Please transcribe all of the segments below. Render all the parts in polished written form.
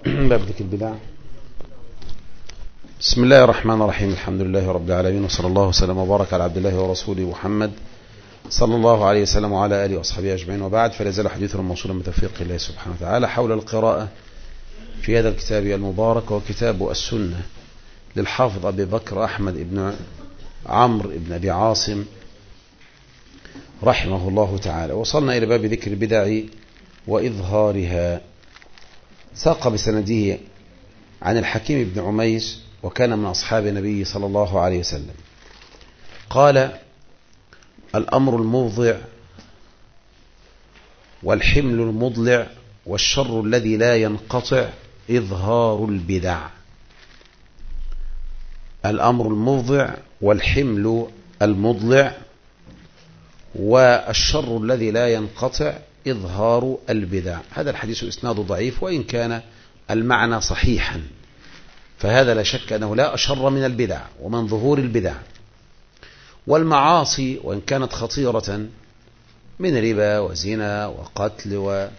باب ذكر البدع. بسم الله الرحمن الرحيم. الحمد لله رب العالمين، وصلى الله وسلم وبارك على عبد الله ورسوله محمد صلى الله عليه وسلم وعلى آله وأصحابه أجمعين، وبعد، فلا يزال حديثنا موصولا بتوفيق الله سبحانه وتعالى حول القراءة في هذا الكتاب المبارك، وكتاب السنة للحافظ أبي بكر أحمد بن عمرو بن أبي عاصم رحمه الله تعالى. وصلنا إلى باب ذكر البدع وإظهارها. ساق بسنده عن الحكيم بن عميس، وكان من أصحاب النبي صلى الله عليه وسلم، قال: الأمر الموضع والحمل المضلع والشر الذي لا ينقطع إظهار البدع. الأمر الموضع والحمل المضلع والشر الذي لا ينقطع إظهار البدع. هذا الحديث إسناده ضعيف، وإن كان المعنى صحيحا، فهذا لا شك أنه لا أشر من البدع ومن ظهور البدع. والمعاصي وإن كانت خطيرة من ربا وزنا وقتل وغير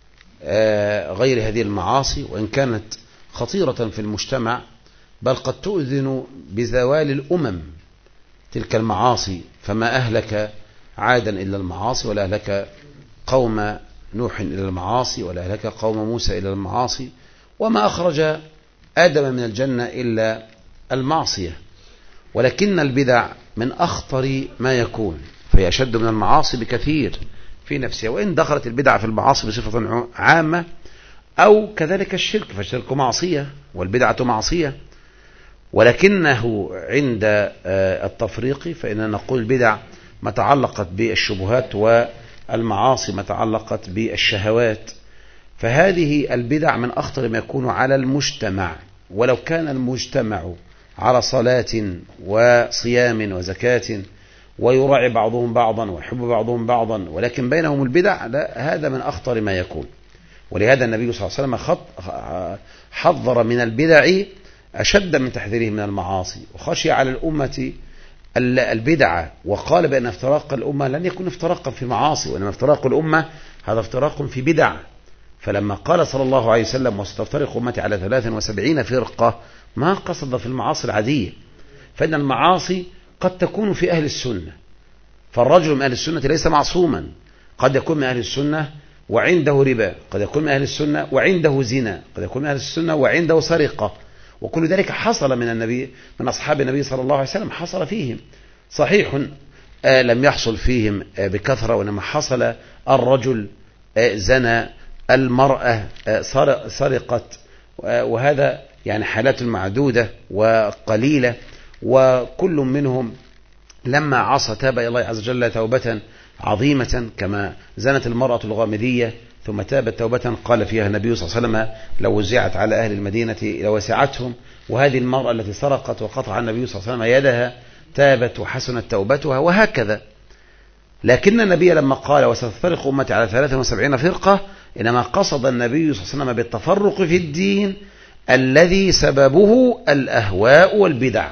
هذه المعاصي، وإن كانت خطيرة في المجتمع، بل قد تؤذن بزوال الأمم تلك المعاصي. فما أهلك عادا إلا المعاصي، ولا أهلك قوم نوح إلى المعاصي، ولا أهلك قوم موسى إلى المعاصي، وما أخرج آدم من الجنة إلا المعصية. ولكن البدع من أخطر ما يكون، فهي أشد من المعاصي بكثير في نفسها، وإن دخلت البدع في المعاصي بصفة عامة، أو كذلك الشرك، فالشرك معصية والبدعة معصية. ولكنه عند التفريق فإننا نقول البدع ما تعلقت بالشبهات، والمعاصي ما تعلقت بالشهوات. فهذه البدع من أخطر ما يكون على المجتمع، ولو كان المجتمع على صلاة وصيام وزكاة ويراعي بعضهم بعضا ويحب بعضهم بعضا، ولكن بينهم البدع، لا، هذا من أخطر ما يكون. ولهذا النبي صلى الله عليه وسلم حذر من البدع أشد من تحذيره من المعاصي، وخشي على الأمة البدعة، وقال بأن افتراق الأمة لن يكون افتراقا في معاصي، وإنما افتراق الأمة هذا افتراق في بدع. فلما قال صلى الله عليه وسلم: وستفترق أمتي على 73 فرقة، ما قصد في المعاصي العادية، فإن المعاصي قد تكون في أهل السنة، فالرجل من أهل السنة ليس معصوما، قد يكون من أهل السنة وعنده ربا، قد يكون من أهل السنة وعنده زنا، قد يكون من أهل السنة وعنده سرقة، وكل ذلك حصل من النبي، من أصحاب النبي صلى الله عليه وسلم، حصل فيهم. صحيح لم يحصل فيهم بكثرة، وإنما حصل الرجل زنى، المرأة سرقت، وهذا يعني حالات معدودة وقليلة، وكل منهم لما عصى تاب إلى الله عز وجل توبة عظيمة، كما زنت المرأة الغامدية ثم تابت توبة قال فيها النبي صلى الله عليه وسلم: لو وزعت على أهل المدينة لوسعتهم. وهذه المرأة التي سرقت وقطع النبي صلى الله عليه وسلم يدها تابت وحسنت توبتها، وهكذا. لكن النبي لما قال: وستفترق أمتي على 73 فرقة، إنما قصد النبي صلى الله عليه وسلم بالتفرق في الدين الذي سببه الأهواء والبدع.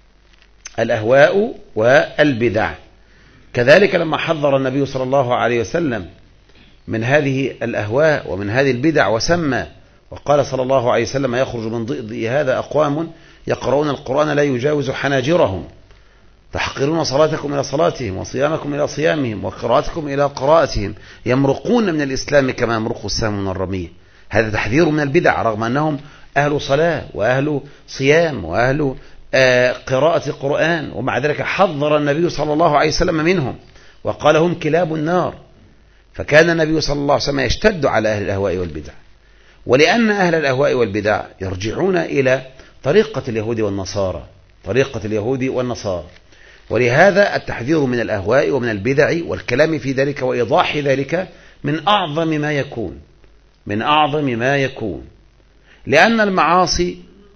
الأهواء والبدع. كذلك لما حذر النبي صلى الله عليه وسلم من هذه الأهواء ومن هذه البدع، وسمى وقال صلى الله عليه وسلم: يخرج من ضئضئ هذا أقوام يقرؤون القرآن لا يجاوز حناجرهم، تحقرون صلاتكم إلى صلاتهم وصيامكم إلى صيامهم وقراءتكم إلى قراءتهم، يمرقون من الإسلام كما يمرق السهم من الرمية. هذا تحذير من البدع، رغم أنهم أهل صلاة وأهل صيام وأهل قراءة قرآن، ومع ذلك حذر النبي صلى الله عليه وسلم منهم وقال: هم كلاب النار. فكان النبي صلى الله عليه وسلم يشتد على أهل الأهواء والبدع، ولأن أهل الأهواء والبدع يرجعون إلى طريقة اليهود والنصارى، طريقة اليهود والنصارى. ولهذا التحذير من الأهواء ومن البدع والكلام في ذلك وإيضاح ذلك من أعظم ما يكون، من أعظم ما يكون، لأن المعاصي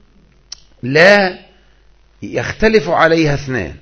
لا يختلف عليها اثنان،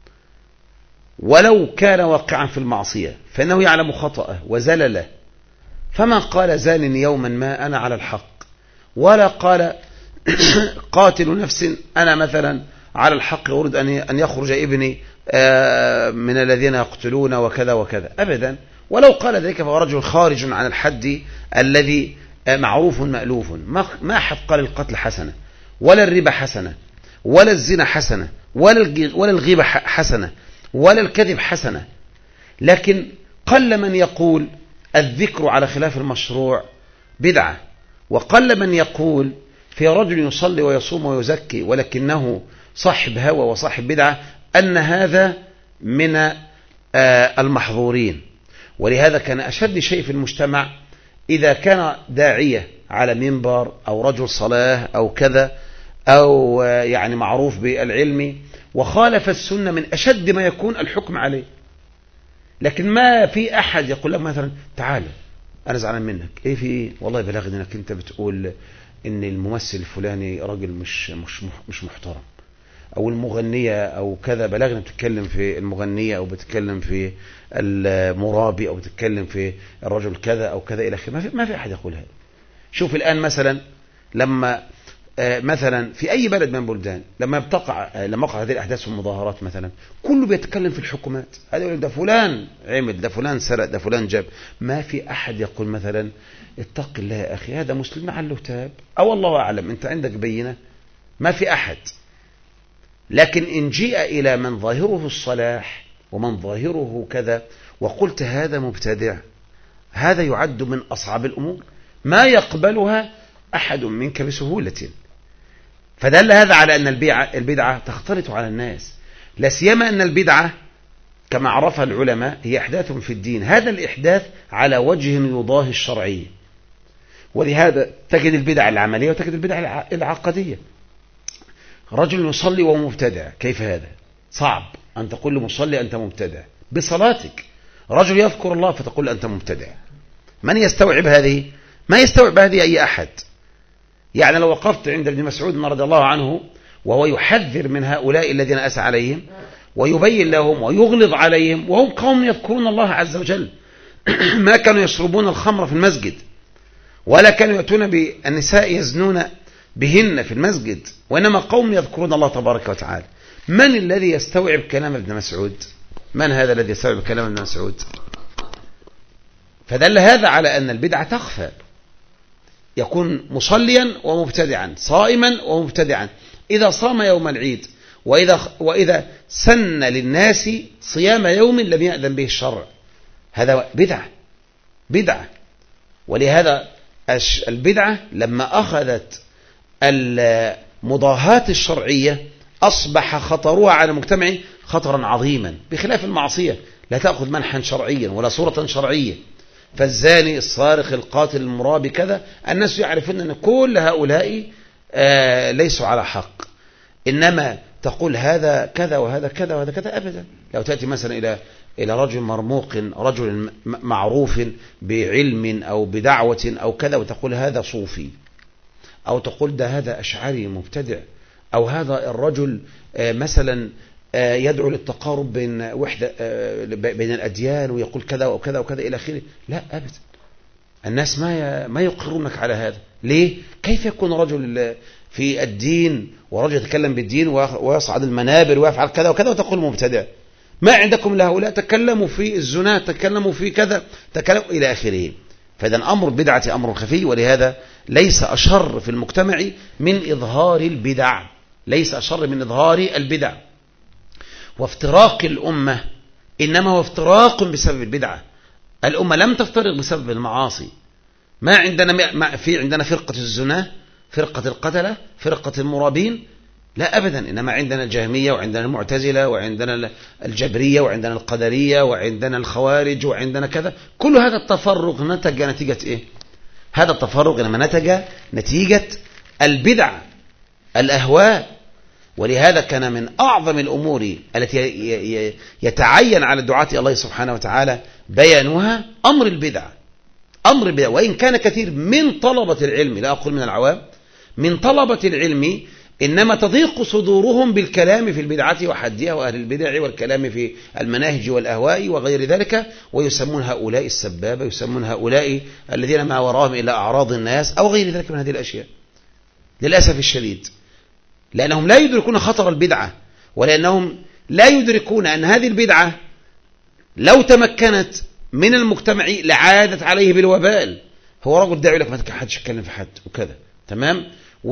ولو كان واقعا في المعصية فإنه يعلم خطأه وزلله، فما قال زان يوما ما أنا على الحق، ولا قال قاتل نفس أنا مثلا على الحق أريد أن يخرج ابني من الذين يقتلون وكذا وكذا، أبدا. ولو قال ذلك فهو رجل خارج عن الحد الذي معروف مألوف، ما أحد قال القتل حسنة ولا الربا حسنة ولا الزنا حسنة ولا الغيبة حسنة ولا الكذب حسنة، لكن قل من يقول الذكر على خلاف المشروع بدعة، وقل من يقول في رجل يصلي ويصوم ويزكي ولكنه صاحب هوى وصاحب بدعة أن هذا من المحظورين. ولهذا كان أشد شيء في المجتمع إذا كان داعية على منبر أو رجل صلاة أو كذا أو يعني معروف بالعلم وخالف السنة، من أشد ما يكون الحكم عليه. لكن ما في أحد يقول لك مثلا تعال أنا زعلان منك، إيه في إيه؟ والله بلغني إنك أنت بتقول إن الممثل الفلاني راجل مش محترم، أو المغنية أو كذا، بلغني بتتكلم في المغنية أو بتتكلم في المرابي أو بتتكلم في الرجل كذا أو كذا إلى آخره. ما في أحد يقول هذا. شوف الآن مثلا لما مثلا في أي بلد من البلدان لما وقع هذه الأحداث والمظاهرات مثلا، كله بيتكلم في الحكومات، هذا يقول ده فلان عمل، ده فلان سرق، ده فلان جاب. ما في أحد يقول مثلا اتق الله يا أخي هذا مسلم لعله تاب، أو الله أعلم أنت عندك بينة. ما في أحد. لكن إن جيء إلى من ظاهره الصلاح ومن ظاهره كذا وقلت هذا مبتدع، هذا يعد من أصعب الأمور ما يقبلها أحد منك بسهولة. فدل هذا على أن البدعة تختلط على الناس، لا سيما أن البدعة كما عرفها العلماء هي إحداث في الدين، هذا الإحداث على وجه يضاهي الشرعية. ولهذا تجد البدع العملية وتجد البدع العقدية. رجل يصلي وهو مبتدع، كيف هذا؟ صعب أن تقول لمصلي أنت مبتدع بصلاتك. رجل يذكر الله فتقول أنت مبتدع. من يستوعب هذه؟ ما يستوعب هذه أي أحد. يعني لو وقفت عند ابن مسعود رضي الله عنه وهو يحذر من هؤلاء الذين أسى عليهم ويبين لهم ويغلظ عليهم وهم قوم يذكرون الله عز وجل، ما كانوا يشربون الخمر في المسجد ولا كانوا يأتون بالنساء يزنون بهن في المسجد، وإنما قوم يذكرون الله تبارك وتعالى. من الذي يستوعب كلام ابن مسعود؟ من هذا الذي يستوعب كلام ابن مسعود؟ فدل هذا على أن البدعة تخفى. يكون مصليا ومبتدعا، صائما ومبتدعا، إذا صام يوم العيد وإذا سن للناس صيام يوم لم يأذن به الشرع، هذا بدعة. ولهذا البدعة لما أخذت المضاهاة الشرعية أصبح خطرها على المجتمع خطرا عظيما، بخلاف المعصية لا تأخذ منحا شرعيا ولا صورة شرعية. فالزاني الصارخ القاتل المرابي كذا، الناس يعرفون أن كل هؤلاء ليسوا على حق، إنما تقول هذا كذا وهذا كذا وهذا كذا أبدا. لو تأتي مثلا إلى رجل مرموق، رجل معروف بعلم أو بدعوة أو كذا، وتقول هذا صوفي، أو تقول ده هذا أشعري مبتدع، أو هذا الرجل مثلا يدعو للتقارب بين بين الأديان ويقول كذا وكذا وكذا إلى آخره. لا أبدا، الناس ما يقرونك على هذا. ليه؟ كيف يكون رجل في الدين ورجل يتكلم بالدين ويصعد المنابر ويفعل كذا وكذا وتقول مبتدع؟ ما عندكم لهؤلاء؟ تكلموا في الزنا، تكلموا في كذا، تكلموا إلى آخره. فإذا أمر البدعة أمر خفي، ولهذا ليس أشر في المجتمع من إظهار البدع، ليس أشر من إظهار البدع. وافتراق الأمة إنما هو افتراق بسبب البدعة. الأمة لم تفترق بسبب المعاصي. ما عندنا فرقة الزنا، فرقة القتلة، فرقة المرابين، لا أبدا. إنما عندنا الجهمية وعندنا المعتزلة وعندنا الجبرية وعندنا القدرية وعندنا الخوارج وعندنا كذا. كل هذا التفرق نتج نتيجة إيه؟ هذا التفرق لما نتج نتيجة البدع، الأهواء. ولهذا كان من أعظم الأمور التي يتعين على الدعاة الله سبحانه وتعالى بيانها أمر البدع. أمر البدع، وإن كان كثير من طلبة العلم، لا أقول من العوام، من طلبة العلم إنما تضيق صدورهم بالكلام في البدعة وحدها وأهل البدع والكلام في المناهج والأهواء وغير ذلك، ويسمون هؤلاء السبابة، يسمون هؤلاء الذين ما وراهم إلى أعراض الناس أو غير ذلك من هذه الأشياء. للأسف الشديد، لأنهم لا يدركون خطر البدعة، ولأنهم لا يدركون أن هذه البدعة لو تمكنت من المجتمع لعادت عليه بالوبال. هو رجل داعي لك ما حدش يتكلم في حد وكذا، تمام،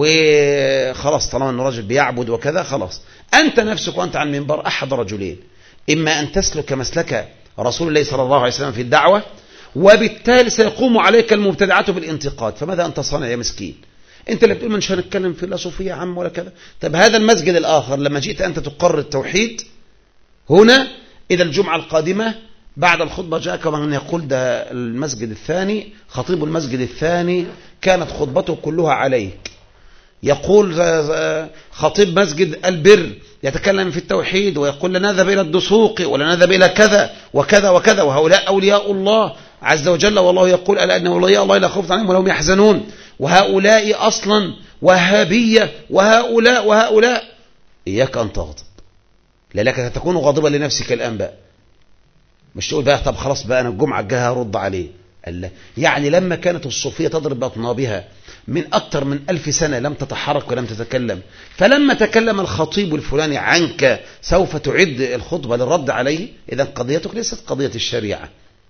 وخلاص طالما أنه راجل بيعبد وكذا خلاص. أنت نفسك وأنت على المنبر أحد رجلين، إما أن تسلك مسلك رسول الله صلى الله عليه وسلم في الدعوة، وبالتالي سيقوم عليك المبتدعات بالانتقاد، فماذا أنت صانع يا مسكين؟ أنت اللي بتقول مش هنتكلم في الصوفية يا عم ولا كذا. طب هذا المسجد الآخر لما جئت أنت تقرر التوحيد هنا، إذا الجمعة القادمة بعد الخطبة جاءك من يقول ده المسجد الثاني، خطيب المسجد الثاني كانت خطبته كلها عليك، يقول خطيب مسجد البر يتكلم في التوحيد ويقول لا نذهب إلى الدسوق ولا نذهب إلى كذا وكذا وكذا، وهؤلاء أولياء الله عز وجل، والله يقول ألا إن أولياء الله لا خوف عليهم ولا هم يحزنون، وهؤلاء أصلا وهابية وهؤلاء. إياك أن تغضب، لأنك تكون غاضبا لنفسك الآن بقى، مش تقول بقى طب خلاص بقى أنا الجمعة الجاية هرد عليه. الله، يعني لما كانت الصوفية تضرب بأطنابها من أكثر من 1000 سنة لم تتحرك ولم تتكلم، فلما تكلم الخطيب الفلاني عنك سوف تعد الخطبة للرد عليه. إذن قضيتك ليست قضية الشريعة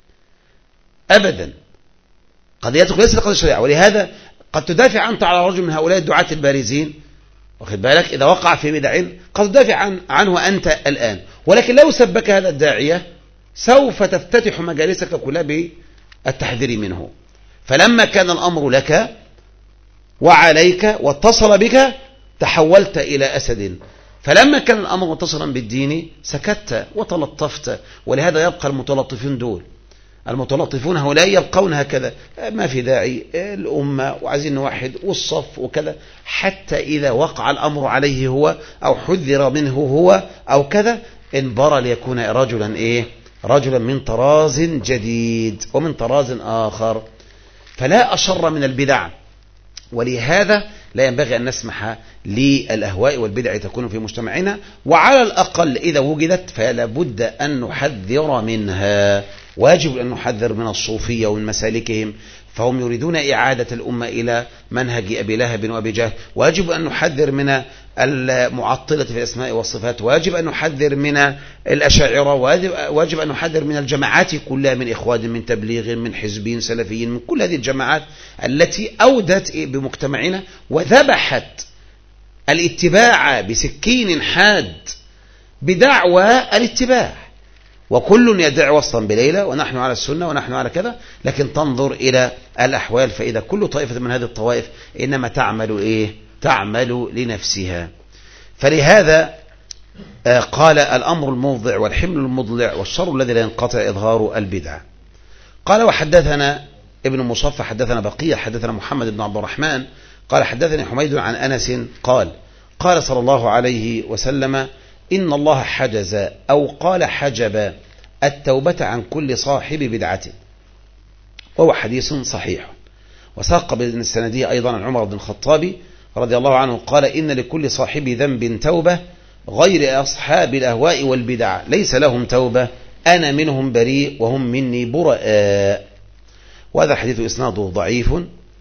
أبدا، قضيتك ليست قضية الشريعة. ولهذا قد تدافع أنت على رجل من هؤلاء الدعاة البارزين، واخد بالك، إذا وقع في بدع قد تدافع عنه أنت الآن، ولكن لو سبك هذا الداعية سوف تفتتح مجالسك كلها بالتحذير منه. فلما كان الأمر لك وعليك واتصل بك تحولت إلى أسد، فلما كان الأمر متصلا بالدين سكت وتلطفت. ولهذا يبقى المتلطفين دول، المتلطفون هؤلاء يبقون هكذا، ما في داعي الأمة وعايزين نوحد والصف وكذا، حتى إذا وقع الأمر عليه هو أو حذر منه هو أو كذا انبرى ليكون رجلا رجلا من طراز جديد ومن طراز آخر. فلا أشر من البدع، ولهذا لا ينبغي أن نسمح للأهواء والبدع تكون في مجتمعنا، وعلى الأقل إذا وجدت فلا بد أن نحذر منها. واجب أن نحذر من الصوفية ومن مسالكهم، فهم يريدون إعادة الأمة إلى منهج أبي لهب وأبي جهل. واجب أن نحذر من المعطلة في الأسماء والصفات، واجب أن نحذر من الأشاعرة، واجب أن نحذر من الجماعات كلها، من إخوان، من تبليغ، من حزبين سلفيين، من كل هذه الجماعات التي أودت بمجتمعنا وذبحت الاتباع بسكين حاد بدعوى الاتباع. وكل يدعي وصلا بليلة ونحن على السنة ونحن على كذا، لكن تنظر إلى الأحوال فإذا كل طائفة من هذه الطوائف إنما تعمل تعمل لنفسها. فلهذا قال الأمر الموضع والحمل المضلع والشر الذي لا ينقطع إظهار البدع. قال وحدثنا ابن مصفى حدثنا بقية حدثنا محمد بن عبد الرحمن قال حدثني حميد عن أنس قال صلى الله عليه وسلم إن الله حجز أو قال حجب التوبة عن كل صاحب بدعة، وهو حديث صحيح. وساق بالسندية أيضا عن عمر بن الخطاب رضي الله عنه قال إن لكل صاحب ذنب توبة غير أصحاب الأهواء والبدع ليس لهم توبة، أنا منهم بريء وهم مني براء. وهذا الحديث إسناده ضعيف.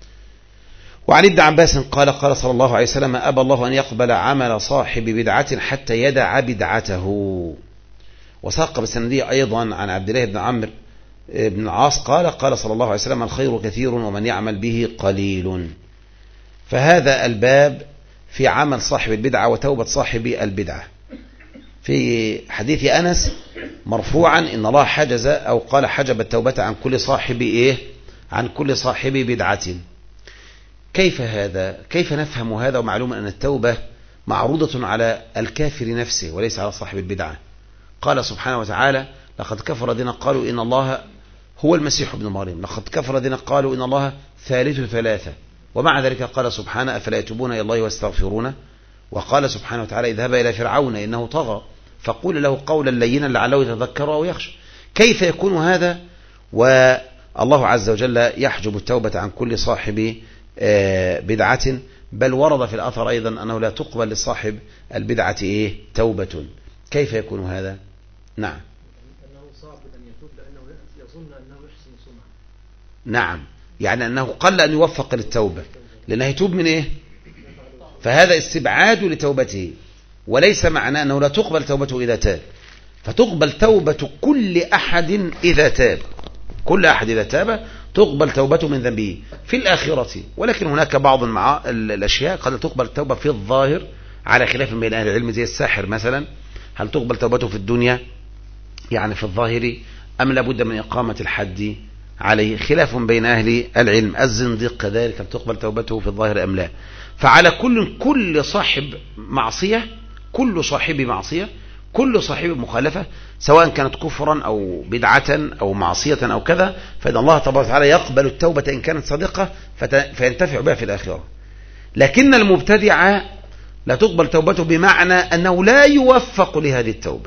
وعن ابن عباس قال صلى الله عليه وسلم أبى الله أن يقبل عمل صاحب بدعة حتى يدع بدعته. وساق بالسندية أيضا عن عبد الله بن عمرو بن العاص قال صلى الله عليه وسلم الخير كثير ومن يعمل به قليل. فهذا الباب في عمل صاحب البدعة وتوبة صاحب البدعة. في حديث أنس مرفوعا إن الله حجز أو قال حجب التوبة عن كل صاحب عن كل صاحب بدعة. كيف هذا؟ كيف نفهم هذا؟ ومعلوم أن التوبة معروضة على الكافر نفسه وليس على صاحب البدعة. قال سبحانه وتعالى لقد كفر الذين قالوا إن الله هو المسيح ابن مريم، لقد كفر الذين قالوا إن الله ثالث ثلاثة، ومع ذلك قال سبحانه أفلا يتوبون إلى الله ويستغفرونه. وقال سبحانه وتعالى اذهب إلى فرعون إنه طغى فقول له قولا لينا لعله يتذكر أو يخشى. كيف يكون هذا والله عز وجل يحجب التوبة عن كل صاحب بدعة؟ بل ورد في الأثر أيضا أنه لا تقبل لصاحب البدعة توبة. كيف يكون هذا؟ نعم، أنه صعب أن يتوب لأنه يظن أنه يحسن صنعا. نعم، يعني أنه قل أن يوفق للتوبة لأنه يتوب من فهذا استبعاد لتوبته، وليس معناه أنه لا تقبل توبته إذا تاب، فتقبل توبة كل أحد إذا تاب. كل أحد إذا تاب تقبل توبته من ذنبه في الآخرة. ولكن هناك بعض الأشياء قد تقبل التوبة في الظاهر على خلاف بين أهل العلم، زي الساحر مثلا، هل تقبل توبته في الدنيا يعني في الظاهر أم لابد من إقامة الحد عليه؟ خلاف بين أهل العلم. الزنديق كذلك هل تقبل توبته في الظاهر أم لا؟ فعلى كل صاحب معصية، كل صاحب معصية، كل صاحب مخالفة، سواء كانت كفرا أو بدعة أو معصية أو كذا، فإن الله تبارك وتعالى يقبل التوبة إن كانت صادقة فينتفع بها في الآخرة. لكن المبتدع لا تقبل توبته بمعنى أنه لا يوفق لهذه التوبة،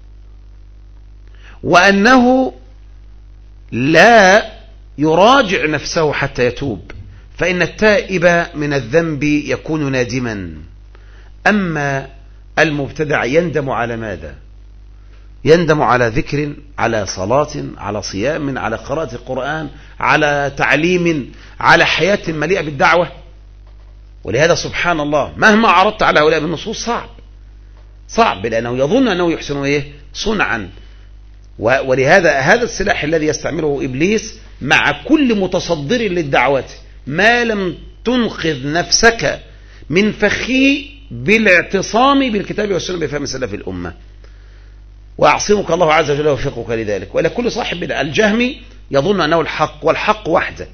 وأنه لا يراجع نفسه حتى يتوب، فإن التائب من الذنب يكون نادما. أما المبتدع يندم على ماذا؟ يندم على ذكر، على صلاة، على صيام، على قراءة القرآن، على تعليم، على حياة مليئة بالدعوة. ولهذا سبحان الله مهما عرضت على هؤلاء بالنصوص صعب، لأنه يظن أنه يحسن صنعا. ولهذا هذا السلاح الذي يستعمله إبليس مع كل متصدر للدعوة، ما لم تنقذ نفسك من فخي بالاعتصام بالكتاب والسنة بفهم سلف الأمة، وأعصمك الله عز وجل وفقك لذلك. وإلى كل صاحب بدعة، الجهمي يظن أنه الحق والحق وحده،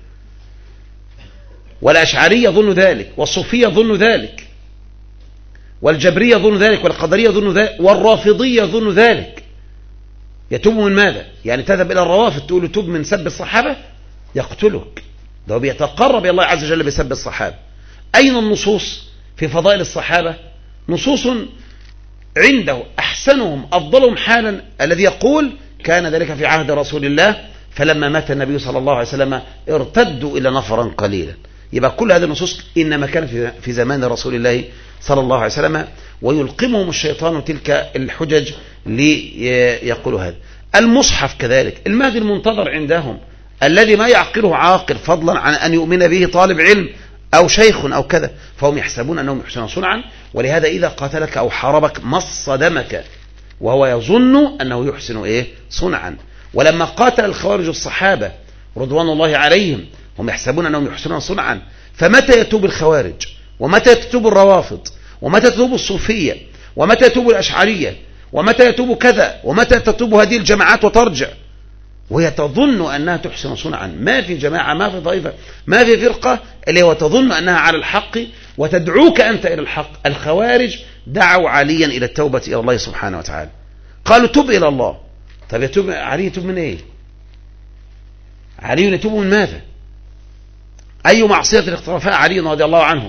والأشعري يظن ذلك، والصوفي يظن ذلك، والجبري يظن ذلك، والقدري يظن ذلك، والرافضي يظن ذلك. يتوب من ماذا؟ يعني تذهب إلى الروافض تقول له توب من سب الصحابة؟ يقتلك، ده بيتقرب إلى الله عز وجل بسب الصحابة. أين النصوص في فضائل الصحابة؟ نصوص عنده أحسنهم أفضلهم حالا الذي يقول كان ذلك في عهد رسول الله، فلما مات النبي صلى الله عليه وسلم ارتدوا إلى نفرا قليلا. يبقى كل هذه النصوص إنما كانت في زمان رسول الله صلى الله عليه وسلم، ويلقمهم الشيطان تلك الحجج ليقولوا هذا. المصحف كذلك، المهدي المنتظر عندهم الذي ما يعقله عاقل، فضلا عن أن يؤمن به طالب علم أو شيخ أو كذا، فهم يحسبون أنهم يحسنون صنعا. ولهذا إذا قاتلك أو حاربك مص دمك وهو يظن أنه يحسن صنعا. ولما قاتل الخوارج الصحابة رضوان الله عليهم هم يحسبون أنهم يحسنون صنعا، فمتى يتوب الخوارج؟ ومتى يتوب الروافض؟ ومتى تتوب الصوفية؟ ومتى يتوب الأشعرية؟ ومتى يتوب كذا؟ ومتى تتوب هذه الجماعات وترجع وهي تظن أنها تحسن صنعا؟ ما في جماعة، ما في طائفة، ما في فرقة اللي هو تظن أنها على الحق وتدعوك أنت إلى الحق. الخوارج دعوا عليا إلى التوبة إلى الله سبحانه وتعالى، قالوا تب إلى الله. طب يتوب علي؟ يتوب من إيه؟ علي يتوب من ماذا؟ أي معصية اقترفها علي رضي الله عنه؟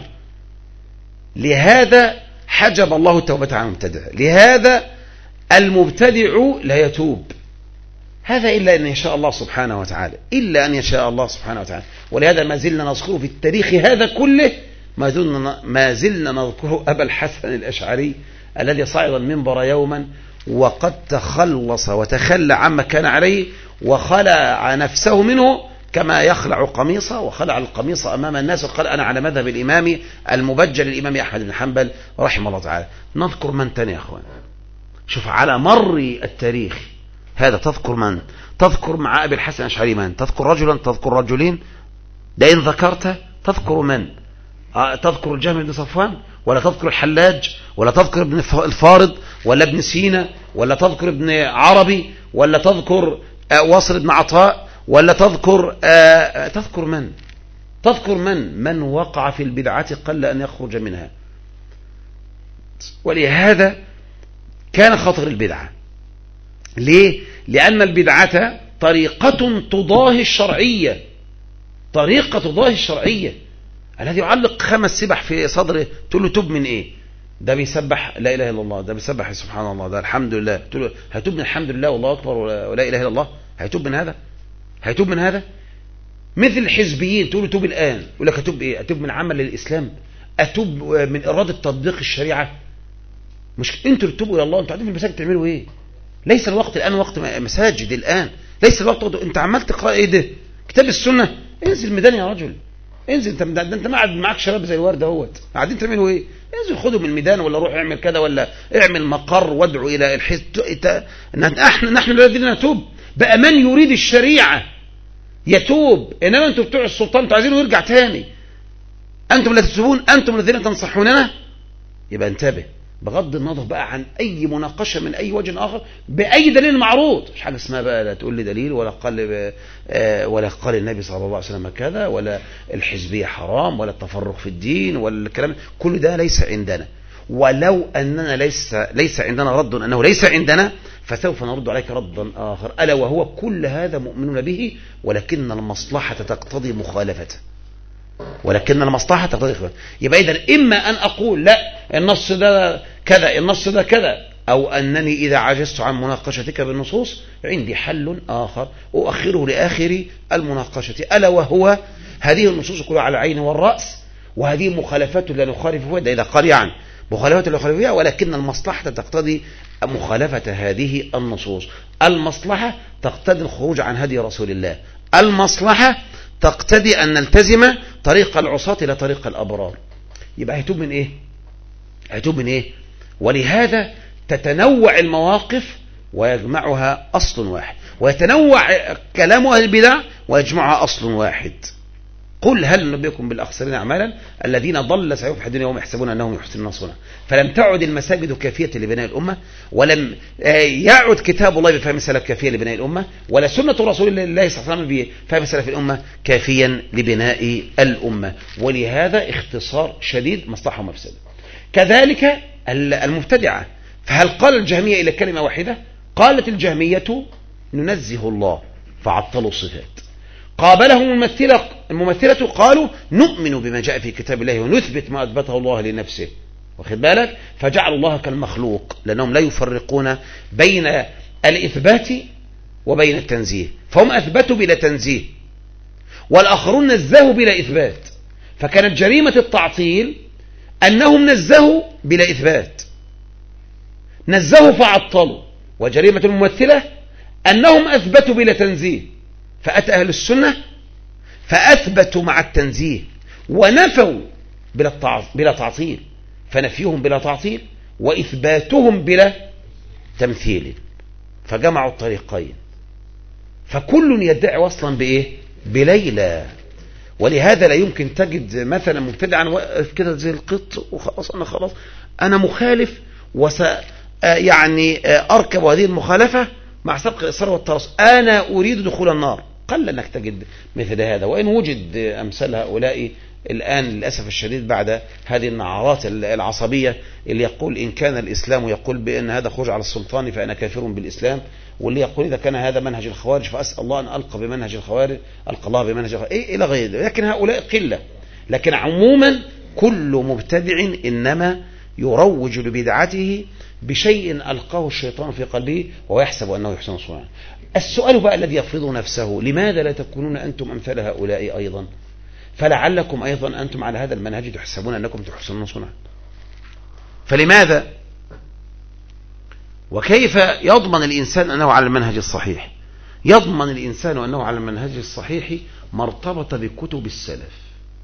لهذا حجب الله التوبة عن المبتدع، لهذا المبتدع لا يتوب، هذا إلا أن يشاء الله سبحانه وتعالى، إلا أن يشاء الله سبحانه وتعالى. ولهذا ما زلنا نذكره في التاريخ هذا كله، ما زلنا نذكره أبا الحسن الأشعري الذي صعد المنبر يوما وقد تخلص وتخلى عما كان عليه، وخلع نفسه منه كما يخلع قميصه، وخلع القميص أمام الناس وقال أنا على مذهب الإمام المبجل الإمام أحمد بن حنبل رحمه الله تعالى. نذكر من تاني يا أخوان؟ شوف على مر التاريخ هذا تذكر من؟ تذكر مع أبي الحسن الأشعري من؟ تذكر رجلا؟ تذكر رجلين؟ ده إن ذكرت تذكر من؟ تذكر الجهم بن صفوان؟ ولا تذكر الحلاج؟ ولا تذكر ابن الفارض؟ ولا ابن سينا؟ ولا تذكر ابن عربي؟ ولا تذكر واصل بن عطاء؟ ولا تذكر من؟ تذكر من وقع في البدعة قل أن يخرج منها. ولهذا كان خطر البدعة. ليه؟ لأن البدعة طريقة تضاهي الشرعية، طريقة تضاهي الشرعية. الذي يعلق 5 سبح في صدره تقول له تب من إيه؟ ده بيسبح لا إله إلا الله، ده بيسبح سبحان الله، ده الحمد لله، تقول له هيتوب من الحمد لله والله أكبر ولا إله إلا الله؟ هيتوب من هذا؟ هيتوب من هذا؟ مثل الحزبيين تقول له توب الآن، يقول لك أتوب إيه؟ أتوب من عمل للإسلام؟ أتوب من إرادة تطبيق الشريعة؟ مش أنتوا اللي تتوبوا إلى الله؟ أنتوا قاعدين في المساجد تعملوا إيه؟ ليس الوقت الآن وقت مساجد الآن، ليس الوقت أنت عمال تقرأ إيه ده؟ كتاب السنة؟ انزل ميدان يا رجل، انزل. انت ما قاعد معاك شباب زي الورد اهوت قاعدين تعملوا ايه؟ انزل خدوا من الميدان، ولا روح اعمل كذا، ولا اعمل مقر وادعو الى الحزب. نحن الذين نتوب. بقى من يريد الشريعة يتوب. إنما أنتم بتوع السلطان أنتم عايزينه يرجع تاني، أنتم لا تتوبون، أنتم الذين تنصحوننا. يبقى انتبه، بغض النظر بقى عن أي مناقشة من أي وجه آخر بأي دليل معروض. مش حاجة اسمها بقى لا تقول لي دليل ولا قال النبي صلى الله عليه وسلم كذا، ولا الحزبية حرام، ولا التفرق في الدين، ولا الكلام، كل ده ليس عندنا. ولو أننا ليس عندنا رد أنه ليس عندنا، فسوف نرد عليك ردا آخر، ألا وهو كل هذا مؤمنون به، ولكن المصلحة تقتضي مخالفته. ولكن المصلحة تقتضي خلافه. يبقى إذن إما أن أقول لا النص ده كذا، النص ده كذا، أو أنني إذا عجزت عن مناقشتك بالنصوص عندي حل آخر أؤخره لآخر المناقشة، ألا وهو هذه النصوص كلها على العين والرأس، وهذه مخالفات لا نخالف فيها، ده إذا قال يعني مخالفات لا نخالف فيها، ولكن المصلحة تقتضي مخالفة هذه النصوص. المصلحة تقتضي الخروج عن هدي رسول الله، المصلحة تقتضي أن نلتزم طريق العصاة إلى طريق الأبرار. يبقى هيتوب من إيه؟ هيتوب من إيه؟ ولهذا تتنوع المواقف ويجمعها أصل واحد، ويتنوع كلام أهل البدع ويجمعها أصل واحد. قل هل ننبئكم بالأخسرين أعمالا الذين ضل سعيهم في الدنيا وهم يحسبون أنهم يحسنون صنعا. فلم تعد المساجد كافية لبناء الأمة، ولم يعد كتاب الله بفهم سلف كافية لبناء الأمة، ولا سنة رسول الله صلى الله عليه وسلم بفهم سلف الأمة كافيا لبناء الأمة. ولهذا اختصار شديد مصلحة ومفسدة. كذلك المبتدعة، فهل قال الجهمية إلى كلمة واحدة؟ قالت الجهمية ننزه الله فعطلوا الصفات. قابلهم الممثلة قالوا نؤمن بما جاء في كتاب الله ونثبت ما أثبته الله لنفسه. واخد بالك؟ فجعل الله كالمخلوق، لأنهم لا يفرقون بين الإثبات وبين التنزيه، فهم أثبتوا بلا تنزيه، والآخرون نزهوا بلا إثبات. فكانت جريمة التعطيل أنهم نزهوا بلا إثبات، نزهوا فعطلوا. وجريمة الممثلة أنهم أثبتوا بلا تنزيه، فأتى أهل السنة فأثبتوا مع التنزيه ونفوا بلا تعطيل، فنفيهم بلا تعطيل وإثباتهم بلا تمثيل، فجمعوا الطريقين. فكل يدعي وصلا بإيه؟ بليلى. ولهذا لا يمكن تجد مثلا مبتدعا واقف كده زي القط وخلاص أنا مخالف يعني أركب هذه المخالفة مع سبق الإصرار والترصد، أنا أريد دخول النار. قل أنك تجد مثل هذا، وإن وجد أمثال هؤلاء الآن للأسف الشديد بعد هذه النعرات العصبية اللي يقول إن كان الإسلام يقول بأن هذا خروج على السلطان فأنا كافر بالإسلام، واللي يقول إذا كان هذا منهج الخوارج فأسأل الله أن ألقى بمنهج الخوارج، ألقى الله بمنهج الخوارج، إيه إلى غير ذلك. لكن هؤلاء قلة. لكن عموما كل مبتدع إنما يروج لبدعته بشيء ألقاه الشيطان في قلبه ويحسب أنه يحسن صنعا. السؤال بقى الذي يفرض نفسه، لماذا لا تكونون أنتم أمثال هؤلاء أيضا؟ فلعلكم أيضا أنتم على هذا المنهج تحسبون أنكم تحسنون صنعا. فلماذا؟ وكيف يضمن الإنسان أنه على المنهج الصحيح؟ يضمن الإنسان أنه على المنهج الصحيح ما ارتبط بكتب السلف،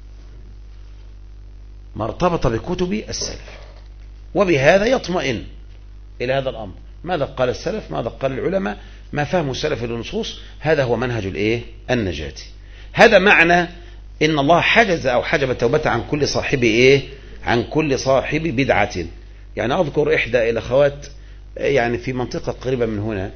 ما ارتبط بكتب السلف، وبهذا يطمئن إلى هذا الأمر. ماذا قال السلف؟ ماذا قال العلماء؟ ما فهم السلف للنصوص؟ هذا هو منهج النجاة. هذا معنى إن الله حجز أو حجب التوبة عن كل صاحب عن كل صاحب بدعة. يعني أذكر إحدى الأخوات يعني في منطقة قريبة من هنا،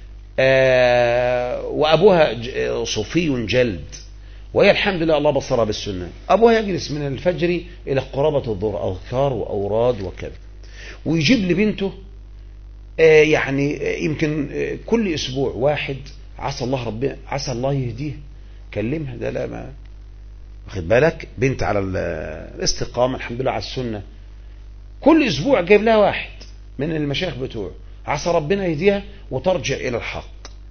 وأبوها صوفي جلد، وهي الحمد لله الله بصرها بالسنة. أبوها يجلس من الفجر إلى قرابة الظهر أذكار وأوراد وكذا، ويجيب لبنته يعني يمكن كل أسبوع واحد عسى الله يهديه، كلمها ده لا ما واخد بالك، بنت على الاستقامة الحمد لله على السنة، كل أسبوع جايب لها واحد من المشايخ بتوعه عسى ربنا يهديها وترجع إلى الحق.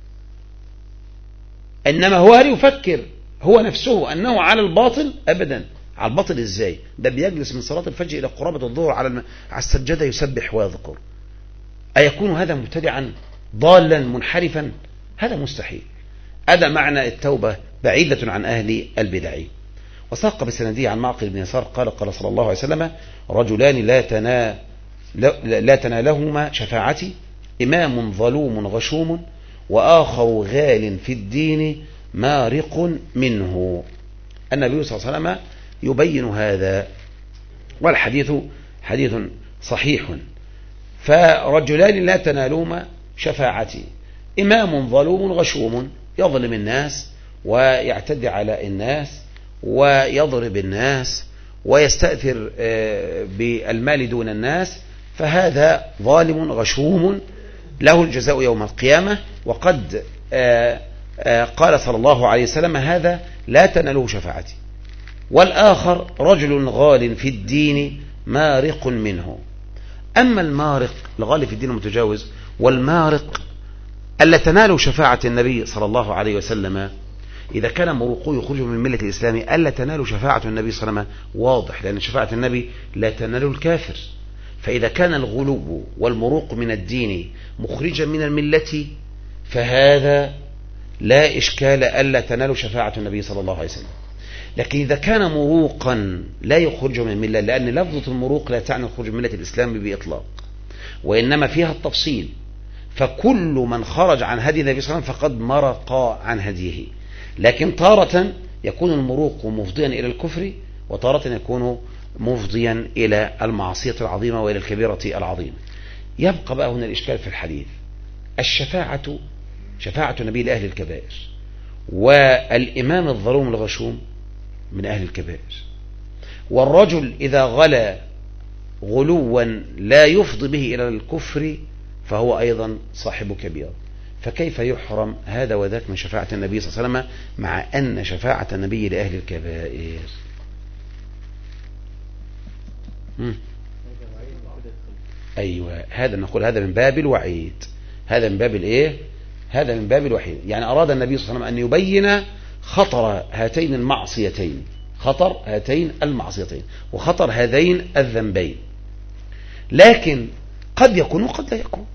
إنما هو هل يفكر هو نفسه أنه على الباطل؟ أبدا. على الباطل إزاي؟ ده بيجلس من صلاة الفجر إلى قرابة الظهر على السجادة يسبح ويذكر. أيكون هذا مبتدعا ضالا منحرفا؟ هذا مستحيل. هذا معنى التوبة بعيدة عن أهل البدع. وساق بسنديه عن معقل بن يسار قال صلى الله عليه وسلم رجلان لا تنالهما شفاعتي، إمام ظلوم غشوم وآخر غال في الدين مارق منه. النبي صلى الله عليه وسلم يبين هذا، والحديث حديث صحيح. فرجلان لا تنالهما شفاعتي: إمام ظلوم غشوم يظلم الناس ويعتدي على الناس ويضرب الناس ويستأثر بالمال دون الناس، فهذا ظالم غشوم له الجزاء يوم القيامة. وقد قال صلى الله عليه وسلم: هذا لا تناله شفاعتي. والآخر رجل غال في الدين مارق منه. أما المارق الغالي في الدين المتجاوز، والمارق ألا تناله شفاعة النبي صلى الله عليه وسلم، إذا كان مروقه يخرج من ملة الإسلام ألا تناله شفاعة النبي صلى الله عليه وسلم، واضح، لأن شفاعة النبي لا تناله الكافر. فإذا كان الغلو والمروق من الدين مخرجا من الملة، فهذا لا إشكال ألا تناله شفاعة النبي صلى الله عليه وسلم. لكن إذا كان مروقا لا يخرج من الملة، لأن لفظة المروق لا تعني الخروج من ملة الإسلام بإطلاق، وإنما فيها التفصيل. فكل من خرج عن هدي النبي صلى الله عليه وسلم فقد مرق عن هديه. لكن تارة يكون المروق مفضيا إلى الكفر، وتارة يكون مفضيا إلى المعصية العظيمة وإلى الكبيرة العظيمة. يبقى بقى هنا الإشكال في الحديث: الشفاعة شفاعة النبي لأهل الكبائر، والإمام الظلوم الغشوم من أهل الكبائر، والرجل إذا غلا غلوا لا يفضي به إلى الكفر فهو أيضا صاحب كبيرة. فكيف يحرم هذا وذاك من شفاعة النبي صلى الله عليه وسلم، مع أن شفاعة النبي لأهل الكبائر؟ أيوة، هذا نقول هذا من باب الوعيد. هذا من باب الإيه؟ هذا من باب الوحيد. يعني أراد النبي صلى الله عليه وسلم أن يبين خطر هاتين المعصيتين، خطر هاتين المعصيتين وخطر هذين الذنبين. لكن قد يكون وقد لا يكون.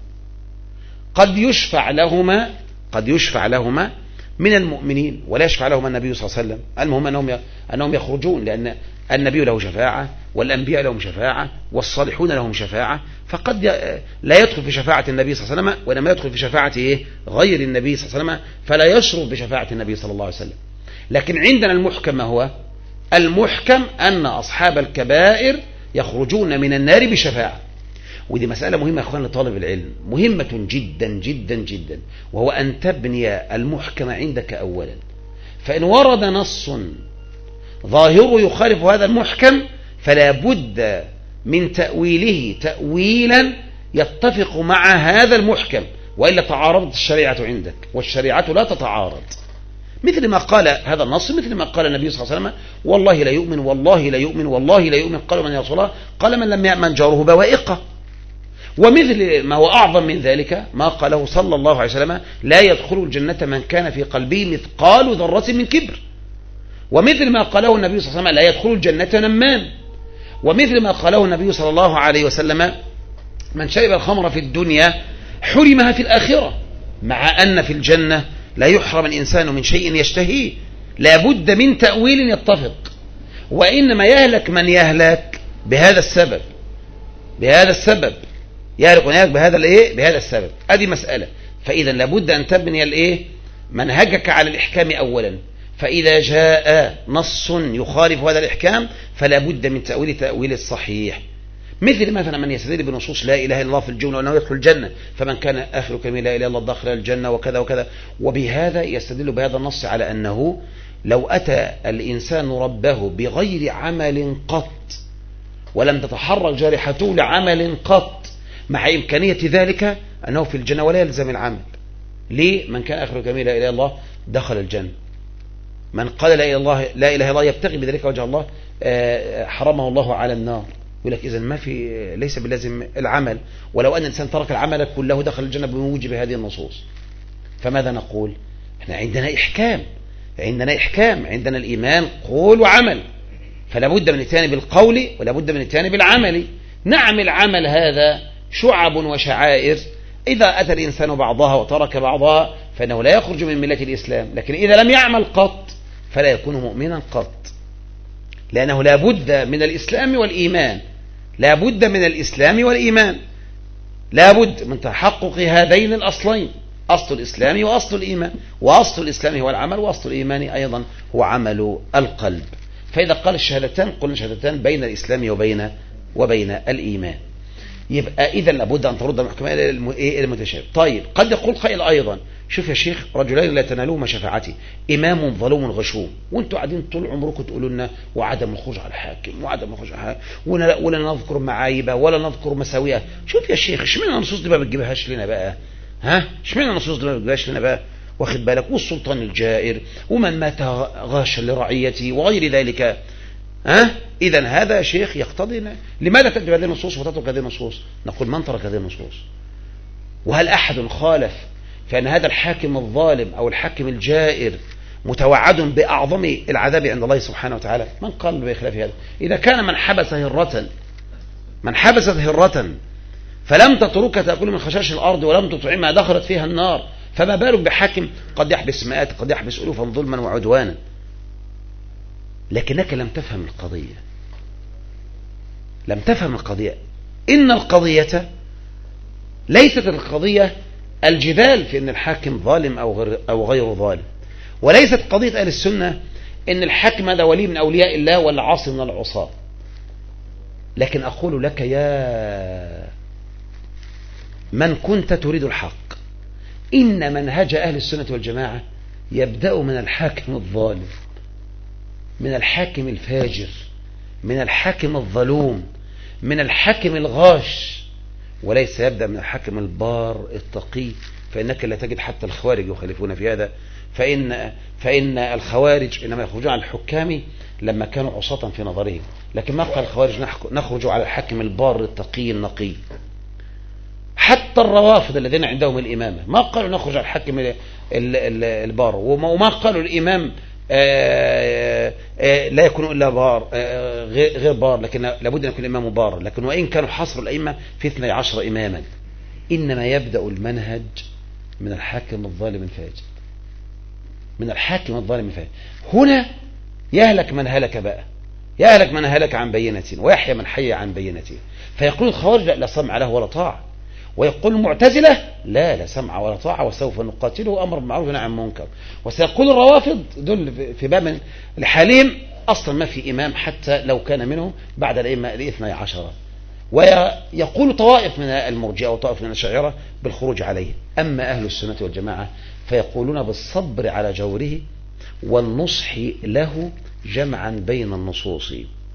قد يشفع لهما من المؤمنين ولا يشفع لهما النبي صلى الله عليه وسلم. المهم أنهم يخرجون، لأن النبي له شفاعة، والأنبياء لهم شفاعة، والصالحون لهم شفاعة. فقد لا يدخل في شفاعة النبي صلى الله عليه وسلم، وإنما يدخل في شفاعة غير النبي صلى الله عليه وسلم، فلا يشرف بشفاعة النبي صلى الله عليه وسلم. لكن عندنا المحكم ما هو؟ المحكم أن أصحاب الكبائر يخرجون من النار بشفاعة. ودي مسألة مهمة يا أخوان لطالب العلم، مهمة جدا جدا جدا، وهو أن تبني المحكم عندك أولا. فإن ورد نص ظاهره يخالف هذا المحكم فلا بد من تأويله تأويلا يتفق مع هذا المحكم، وإلا تعارضت الشريعة عندك، والشريعة لا تتعارض. مثل ما قال هذا النص، مثل ما قال النبي صلى الله عليه وسلم: والله لا يؤمن، والله لا يؤمن، والله لا يؤمن. قالوا: من يا رسول الله؟ قال: من لم يأمن جاره بوائقه. ومثل ما هو أعظم من ذلك ما قاله صلى الله عليه وسلم: لا يدخل الجنة من كان في قلبه مثقال ذرة من كبر. ومثل ما قاله النبي صلى الله عليه وسلم: لا يدخل الجنة نمان. ومثل ما قاله النبي صلى الله عليه وسلم: من شرب الخمر في الدنيا حرمها في الآخرة. مع أن في الجنة لا يحرم الإنسان من شيء يشتهيه، لا بد من تأويل يتفق. وإنما يهلك من يهلك بهذا السبب، يهلك من يهلك بهذا السبب. هذه مسألة. فإذا لابد أن تبني منهجك على الإحكام أولا. فإذا جاء نص يخالف هذا الإحكام فلا بد من تأويل الصحيح. مثلا من يستدل بنصوص لا إله إلا الله في الجنة وأنه يدخل الجنة، فمن كان آخر كلمة لا إله إلا الله دخل الجنة وكذا وكذا. وبهذا يستدل بهذا النص على أنه لو أتى الإنسان ربه بغير عمل قط ولم تتحرك جارحته لعمل قط، مع إمكانية ذلك أنه في الجنة ولا يلزم العمل. ليه؟ من كان آخر كلمة لا إله إلا الله دخل الجنة. من قال لا إله إلا الله يبتغي بذلك وجه الله حرمه الله على النار. يقول لك إذن ليس بلازم العمل، ولو أن الإنسان ترك العمل كله دخل الجنة بموجب هذه النصوص. فماذا نقول؟ احنا عندنا إحكام، عندنا الإيمان قول وعمل، فلا بد من الاتيان بالقول ولا بد من الاتيان بالعمل. نعم، العمل هذا شعب وشعائر، إذا أتى الإنسان بعضها وترك بعضها فإنه لا يخرج من ملة الإسلام. لكن إذا لم يعمل قط فلا يكون مؤمنا قط، لأنه لا بد من الإسلام والإيمان، لا بد من تحقق هذين الأصلين. أصل الإسلام وأصل الإيمان، وأصل الإسلام هو العمل، وأصل الإيمان أيضا هو عمل القلب. فإذا قال الشهادتان قلنا شهادتان بين الإسلام وبين الإيمان. يبقى إذا لابد أن ترد المحكمة إلى المتشابه. طيب قد يقول قائل أيضا شوف يا شيخ، رجلين لا تنالهما شفاعتي، إمام ظلوم غشوم، وانتوا قاعدين طول عمركم تقولوا لنا وعدم الخروج على الحاكم وعدم الخروج على الحاكم ولا نذكر معايبه ولا نذكر مساوئه. شوف يا شيخ اشمعنى النصوص دي ما بتجيبهاش لنا بقى؟ اشمعنى النصوص دي ما بتجيبهاش لنا بقى؟ واخد بالك؟ والسلطان الجائر ومن مات غاشا لرعيته وغير ذلك. إذا هذا يا شيخ يقتضي لماذا تأتي بهذه النصوص وتترك هذه النصوص؟ نقول من ترك هذه النصوص؟ وهل أحد خالف فأن هذا الحاكم الظالم أو الحاكم الجائر متوعد بأعظم العذاب عند الله سبحانه وتعالى؟ من قال بخلاف هذا؟ إذا كان من حبس هرة فلم تترك تأكل من خشاش الأرض ولم تطعمها دخلت فيها النار، فما بالك بحاكم قد يحبس مئات قد يحبس ألوفا ظلما وعدوانا؟ لكنك لم تفهم القضية. إن القضية ليست القضية الجدال في أن الحاكم ظالم أو غير ظالم، وليست قضية أهل السنة أن الحاكم هذا ولي من أولياء الله ولا عاصي من العصاة. لكن أقول لك يا من كنت تريد الحق، إن منهج أهل السنة والجماعة يبدأ من الحاكم الظالم، من الحاكم الفاجر، من الحاكم الظلوم، من الحاكم الغاش، وليس يبدأ من الحاكم البار التقي. فإنك لا تجد حتى الخوارج يخالفون في هذا، فإن الخوارج إنما يخرجون على الحكام لما كانوا عصاة في نظرهم، لكن ما قال الخوارج نخرج على الحاكم البار التقي النقي. حتى الروافض الذين عندهم الإمامة ما قالوا نخرج على الحاكم البار، وما قالوا الإمام لا يكون إلا بار غير بار، لكن لابد أن يكون الإمام بار. لكن وإن كانوا حصر الأئمة في 12 إماما، إنما يبدأ المنهج من الحاكم الظالم الفاجر، من الحاكم الظالم الفاجر. هنا يهلك من هلك بقى، يهلك من هلك عن بينة ويحيى من حي عن بينة. فيقول الخوارج لا سمع له ولا طاعة، ويقول المعتزلة لا سمع ولا طاعة وسوف نقاتله أمر بالمعروف ونهي عن المنكر. وسيقول الروافض دول في باب الحليم أصلا ما في إمام حتى لو كان منهم بعد الأئمة 12. ويقول طوائف من المرجئة وطوائف من الأشاعرة بالخروج عليه. أما أهل السنة والجماعة فيقولون بالصبر على جوره والنصح له جمعا بين النصوص.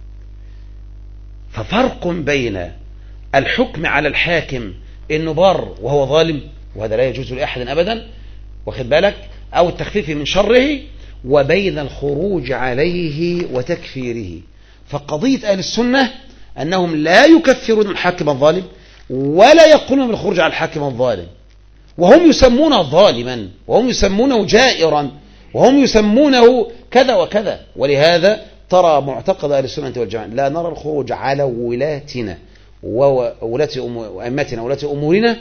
ففرق بين الحكم على الحاكم إنه بر وهو ظالم، وهذا لا يجوز لأحد أبدا، واخد بالك، أو التخفيف من شره، وبين الخروج عليه وتكفيره. فقضية أهل السنة أنهم لا يكفرون الحاكم الظالم ولا يقولون بالخروج على الحاكم الظالم، وهم يسمونه ظالما وهم يسمونه جائرا وهم يسمونه كذا وكذا. ولهذا ترى معتقد أهل السنة والجماعة لا نرى الخروج على ولاتنا وأئمتنا وولاة أمورنا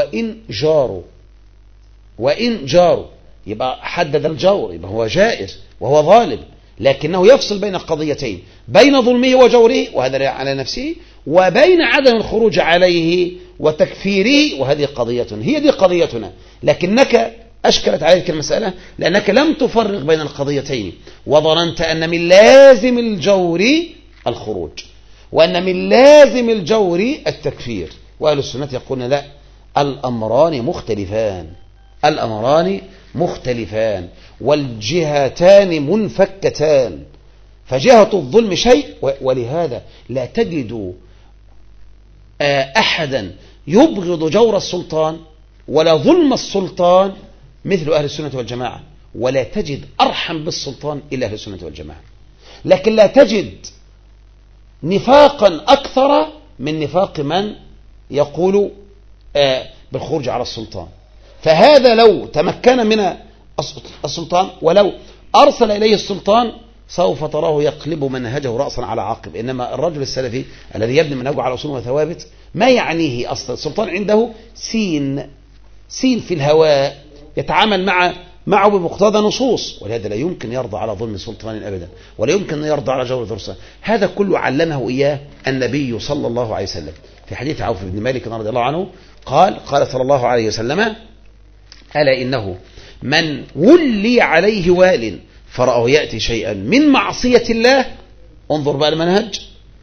وإن جاروا يبقى حدد الجور، يبقى هو جائر وهو ظالم، لكنه يفصل بين قضيتين، بين ظلمه وجوره وهذا على نفسه، وبين عدم الخروج عليه وتكفيره، وهذه قضية هي دي قضيتنا. لكنك أشكلت عليك المسألة لأنك لم تفرق بين القضيتين، وظننت أن من لازم الجور الخروج وأن من لازم الجور التكفير. وأهل السنة يقولون لا، الأمران مختلفان والجهتان منفكتان، فجهة الظلم شيء، ولهذا لا تجد أحدا يبغض جور السلطان ولا ظلم السلطان مثل أهل السنة والجماعة، ولا تجد أرحم بالسلطان إلا أهل السنة والجماعة. لكن لا تجد نفاقا أكثر من نفاق من يقول بالخروج على السلطان. فهذا لو تمكن من السلطان ولو أرسل إليه السلطان سوف تراه يقلب منهجه رأسا على عقب. إنما الرجل السلفي الذي يبني منهجه على أصول وثوابت ما يعنيه أصلا السلطان، عنده سين في الهواء يتعامل معه بمقتضى نصوص، ولهذا لا يمكن يرضى على ظلم سلطان أبدا، ولا يمكن يرضى على جور ذرسان. هذا كله علمه إياه النبي صلى الله عليه وسلم في حديث عوف بن مالك رضي الله عنه قال صلى الله عليه وسلم: ألا إنه من ولي عليه وال فرأه يأتي شيئا من معصية الله، انظر بقى المنهج،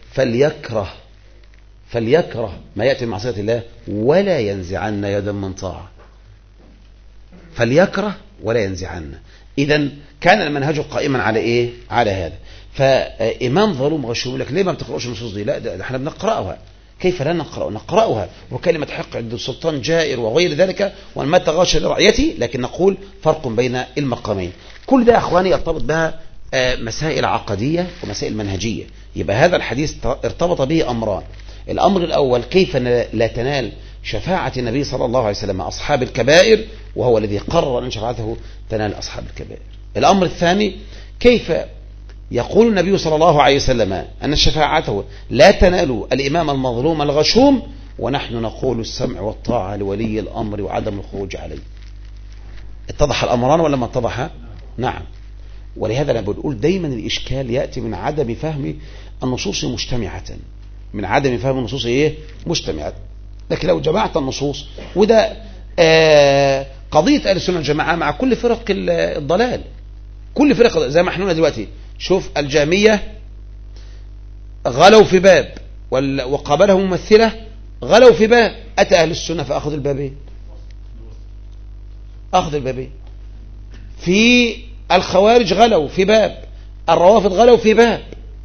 فليكره ما يأتي من معصية الله ولا ينزعن يدا من طاعة. فليكره ولا ينزعن. إذن كان المنهج قائما على إيه؟ على هذا. فإمام ظلوم غشوم لك ليه ما بتقرأوش النصوص دي؟ لا، ده احنا بنقرأها. كيف لا نقرأها؟ وكلمة حق عند السلطان جائر وغير ذلك، وما تغاشى لرعيتي، لكن نقول فرق بين المقامين. كل ده أخواني يرتبط بها مسائل عقدية ومسائل منهجية. يبقى هذا الحديث ارتبط به أمران. الأمر الأول كيف لا تنال شفاعة النبي صلى الله عليه وسلم أصحاب الكبائر، وهو الذي قرر أن شفاعته تنال أصحاب الكبائر. الأمر الثاني كيف يقول النبي صلى الله عليه وسلم أن شفاعته لا تنال الإمام المظلوم الغشوم، ونحن نقول السمع والطاعة لولي الأمر وعدم الخروج عليه. اتضح الأمران ولا ما اتضح؟ نعم. ولهذا أنا بقول دايما الإشكال يأتي من عدم فهم النصوص مجتمعة، من عدم فهم النصوص مجتمعة. لكن لو جمعت النصوص، وده قضية أهل السنة والجماعة مع كل فرق الضلال، كل فرق زي ما احنا دلوقتي. شوف الجهمية غلوا في باب، وقابلهم ممثلة غلوا في باب، أتى أهل السنة فأخذوا البابين، في الخوارج غلوا في باب، الروافض غلوا في باب،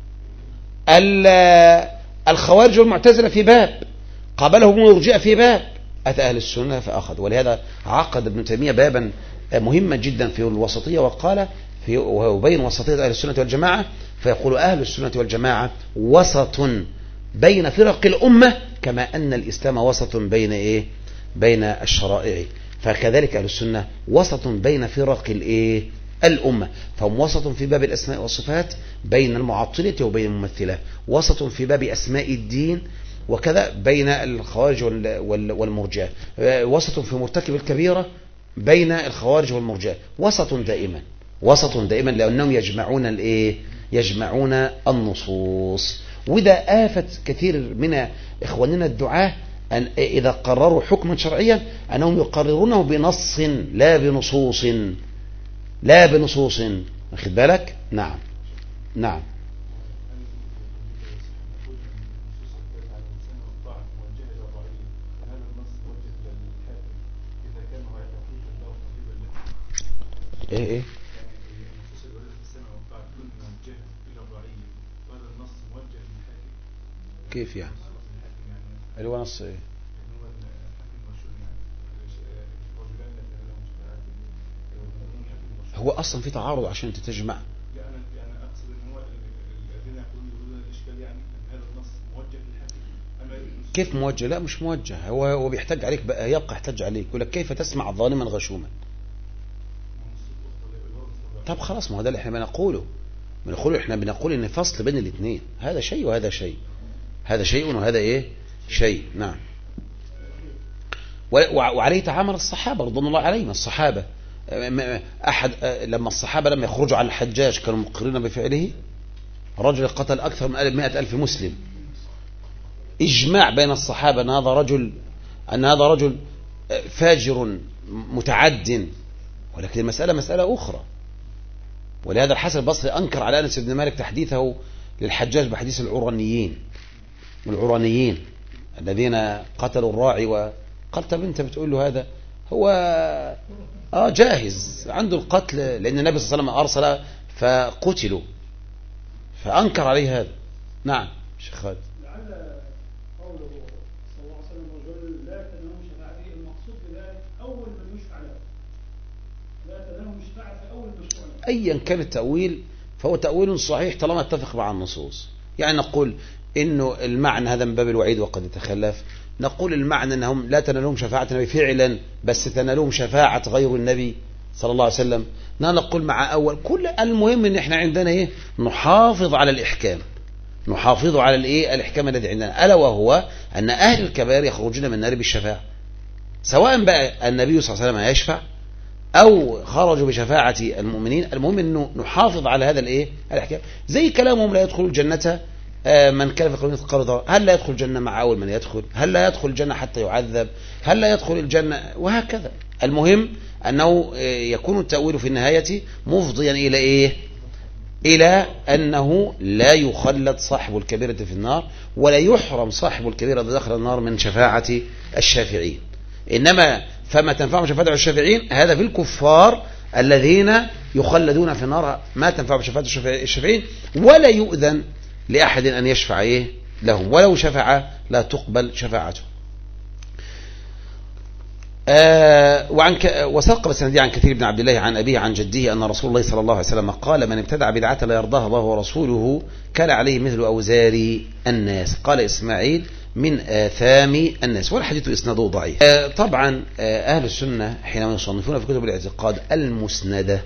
الخوارج والمعتزلة في باب، قابلهم المرجئة في باب، أتى أهل السنة فأخذ. ولهذا عقد ابن تيمية بابا مهما جدا في الوسطية، وقال وبين وسطية أهل السنة والجماعة، فيقول أهل السنة والجماعة وسط بين فرق الأمة، كما أن الإسلام وسط بين الشرائع. فكذلك أهل السنة وسط بين فرق الأمة، فهم وسط في باب الأسماء والصفات بين المعطلة وبين الممثلة، وسط في باب أسماء الدين، وكذا بين الخوارج والمرجئة، وسط في مرتكب الكبيرة بين الخوارج والمرجئة، وسط دائما لأنهم يجمعون النصوص. وده آفة كثير من إخواننا الدعاة، أن إذا قرروا حكما شرعيا أنهم يقررونه بنص لا بنصوص. واخد بالك؟ نعم. ايه كيف يعني؟ اللي هو نص ايه؟ هو اصلا في تعارض عشان تتجمع. يعني اقصد ان هو الذين يقولون الاشكال يعني ان هذا النص موجه للحاكم. كيف موجه؟ لا مش موجه، هو بيحتاج عليك بقى، يبقى يحتاج عليك، يقول لك كيف تسمع ظالما غشوما. طب خلاص، ما هو ده اللي احنا بنقوله. احنا بنقول ان فصل بين الاثنين، هذا شيء وهذا شيء، هذا شيء وهذا شيء. نعم. وعليه تعامل الصحابة رضوان الله عليهم. الصحابة لما الصحابة لما يخرجوا على الحجاج كانوا مقرين بفعله. رجل قتل أكثر من 100,000 مسلم، إجماع بين الصحابة أن هذا رجل فاجر متعد، ولكن المسألة مسألة أخرى. ولهذا الحسن البصري أنكر على أنس بن مالك تحديثه للحجاج بحديث العرانيين الذين قتلوا الراعي. وقال طب أنت بتقول له هذا هو جاهز عنده القتل، لأن النبي صلى الله عليه وسلم أرسل فقتلوا، فأنكر عليه هذا. نعم شيخ خالد. لعل قوله صلى الله عليه وسلم رجل لا تنام شفاعته، المقصود بذلك أول من يشفع له، لا تنام شفاعته أول مشروع له. أيا كان التأويل فهو تأويل صحيح طالما اتفق مع النصوص. يعني نقول إنه المعنى هذا من باب الوعيد وقد يتخلف، نقول المعنى أنهم لا تنالهم شفاعة النبي فعلا، بس تنالهم شفاعة غير النبي صلى الله عليه وسلم. نقول مع أول كل. المهم إن إحنا عندنا نحافظ على الإحكام، الإحكام الذي عندنا، ألا وهو أن أهل الكبائر يخرجون من النار بالشفاعة، سواء بقى النبي صلى الله عليه وسلم يشفع أو خرجوا بشفاعة المؤمنين. المهم أنه نحافظ على هذا الإحكام. زي كلامهم لا يدخل الجنة من كان في قلبه مثقال ذرة، هل لا يدخل الجنة مع أول من يدخل؟ هل لا يدخل الجنة حتى يعذب؟ هل لا يدخل الجنة؟ وهكذا. المهم أنه يكون التأويل في النهاية مفضيا إلى إيه؟ إلى أنه لا يخلد صاحب الكبيرة في النار، ولا يحرم صاحب الكبيرة إذا دخل النار من شفاعة الشافعين. إنما فما تنفع شفاعة الشافعين هذا في الكفار الذين يخلدون في النار، ما تنفع شفاعة الشافعين، ولا يؤذن لأحد أن يشفع إيه لهم، ولو شفع لا تقبل شفاعته. وساق بالسند عن كثير بن عبد الله عن أبيه عن جده أن رسول الله صلى الله عليه وسلم قال: من ابتدع بدعة لا يرضاها الله ورسوله كان عليه مثل أوزار الناس. قال إسماعيل: من آثام الناس. والحديث إسناده ضعيف. طبعا أهل السنة حينما يصنفون في كتب الاعتقاد المسندة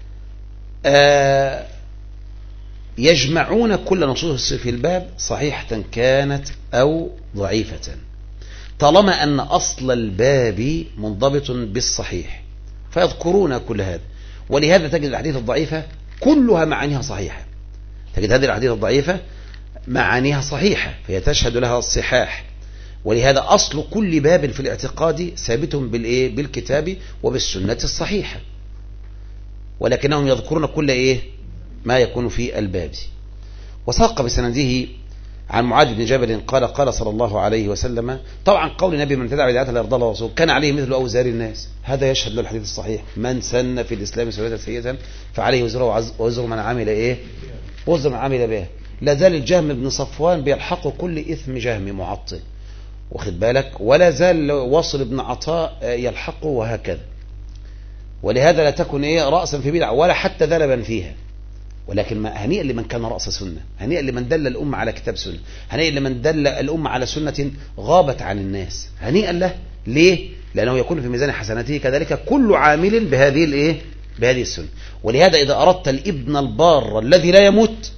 يجمعون كل نصوص في الباب صحيحة كانت أو ضعيفة، طالما أن أصل الباب منضبط بالصحيح، فيذكرون كل هذا. ولهذا تجد الأحاديث الضعيفة كلها معانيها صحيحة، تجد هذه الأحاديث الضعيفة معانيها صحيحة فهي تشهد لها الصحاح. ولهذا أصل كل باب في الاعتقاد ثابت بالكتاب وبالسنة الصحيحة، ولكنهم يذكرون كل ما يكون في الباب. وساق بسنده عن معاذ بن جبل قال: قال صلى الله عليه وسلم. طبعا قول النبي: من ابتدع بدعة لا يرضى الله ورسوله كان عليه مثل أوزار الناس، هذا يشهد له الحديث الصحيح: من سن في الإسلام سنة سيئة فعليه وزره ووزر من عمل وزر من عمل به. لا زال الجهم بن صفوان بيلحق كل إثم جهم معطل، واخد بالك، ولا زال وصل بن عطاء يلحقه، وهكذا. ولهذا لا تكن رأسا في بدعة ولا حتى ذنبا فيها، ولكن هنيئا لمن كان رأس سنة، هنيئا لمن دل الأمة على كتاب سنة، هنيئا لمن دل الأمة على سنة غابت عن الناس، هنيئا له. ليه؟ لأنه يكون في ميزان حسناته كذلك كل عامل بهذه السنة. ولهذا إذا أردت الابن البار الذي لا يموت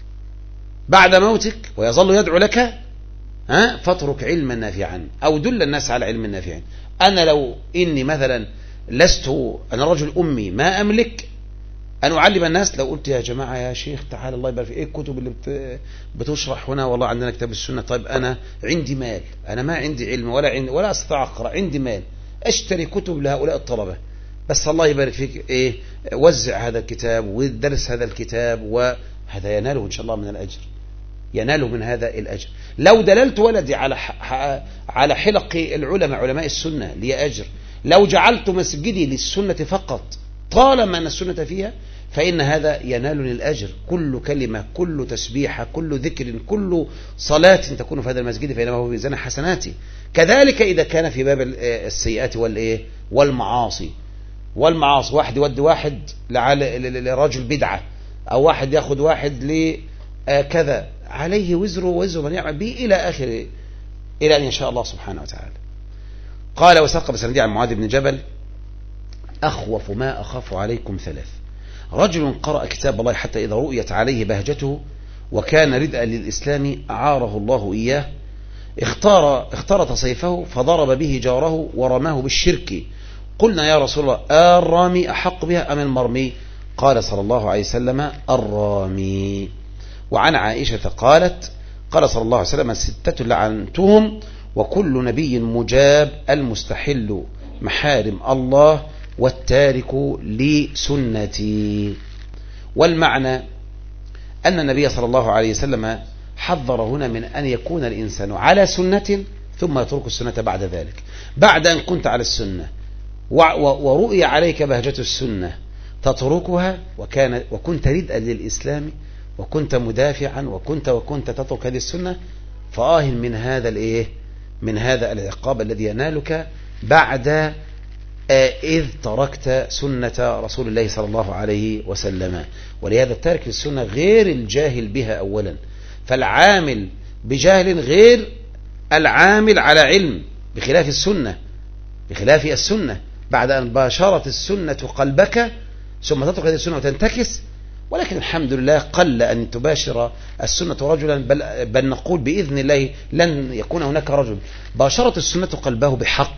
بعد موتك ويظل يدعو لك، فاترك علما نافعا أو دل الناس على علم نافع. أنا لو إني مثلا أنا رجل أمي ما أملك أن أعلم الناس، لو قلت: يا جماعة يا شيخ تعال الله يبارك فيك، إيه الكتب اللي بتشرح هنا؟ والله عندنا كتاب السنة. طيب أنا عندي مال، أنا ما عندي علم ولا أستطيع أقرأ، عندي مال، أشتري كتب لهؤلاء الطلبة، بس الله يبارك فيك وزع هذا الكتاب ودرس هذا الكتاب، وهذا يناله إن شاء الله من الأجر، يناله من هذا الأجر. لو دللت ولدي على حلق العلماء علماء السنة لي أجر، لو جعلت مسجدي للسنة فقط طالما أن السنة فيها فإن هذا ينالني الأجر، كل كلمة، كل تسبيحة، كل ذكر، كل صلاة تكون في هذا المسجد فإنما هو ميزان حسناتي. كذلك إذا كان في باب السيئات والمعاصي، واحد يودي واحد لرجل بدعة، أو واحد يأخذ واحد لكذا، عليه وزر من يعمل به إلى آخر، إلى أن يشاء الله سبحانه وتعالى. قال: وساق بسندي عن معاذ بن جبل: أخوف ما أخاف عليكم 3: رجل قرأ كتاب الله حتى إذا رؤيت عليه بهجته وكان ردءا للإسلام أعاره الله إياه، اخترط سيفه فضرب به جاره ورماه بالشرك. قلنا: يا رسول الله، الرامي أحق بها أم المرمي؟ قال صلى الله عليه وسلم: الرامي. وعن عائشة قالت: قال صلى الله عليه وسلم: 6 لعنتهم وكل نبي مجاب: المستحل محارم الله والتارك لسنتي. والمعنى أن النبي صلى الله عليه وسلم حذر هنا من أن يكون الإنسان على سنة ثم يترك السنة بعد ذلك، بعد أن كنت على السنة ورؤي عليك بهجة السنة تتركها وكنت ردءا للإسلام وكنت مدافعا وكنت تترك هذه السنة، فآهن من هذا العقاب الذي ينالك بعد إذ تركت سنة رسول الله صلى الله عليه وسلم. ولهذا التارك للسنة غير الجاهل بها أولا، فالعامل بجهل غير العامل على علم، بخلاف السنة بعد أن باشرت السنة قلبك ثم تترك هذه السنة وتنتكس. ولكن الحمد لله قل أن تباشر السنة رجلا، بل نقول بإذن الله لن يكون هناك رجل باشرت السنة قلبه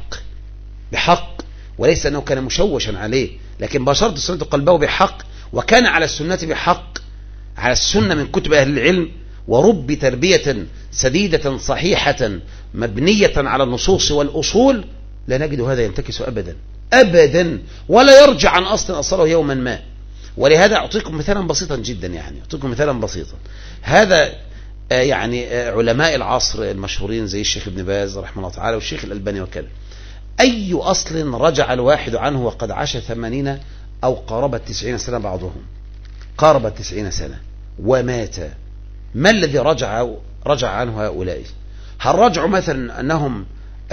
بحق، وليس أنه كان مشوشا عليه، لكن باشرت السنة قلبه بحق وكان على السنة بحق، على السنة من كتب أهل العلم، ورب تربية سديدة صحيحة مبنية على النصوص والأصول، لا نجد هذا ينتكس أبدا، أبدا، ولا يرجع عن أصله يوما ما. ولهذا أعطيكم مثالا بسيطا جدا، يعني أعطيكم مثالا بسيطا. هذا يعني علماء العصر المشهورين زي الشيخ ابن باز رحمه الله تعالى والشيخ الألباني وكذا، أي أصل رجع الواحد عنه وقد عاش 80 أو قارب 90 سنة، بعضهم قارب 90 سنة ومات، ما الذي رجع عنه هؤلاء؟ هل رجعوا مثلا أنهم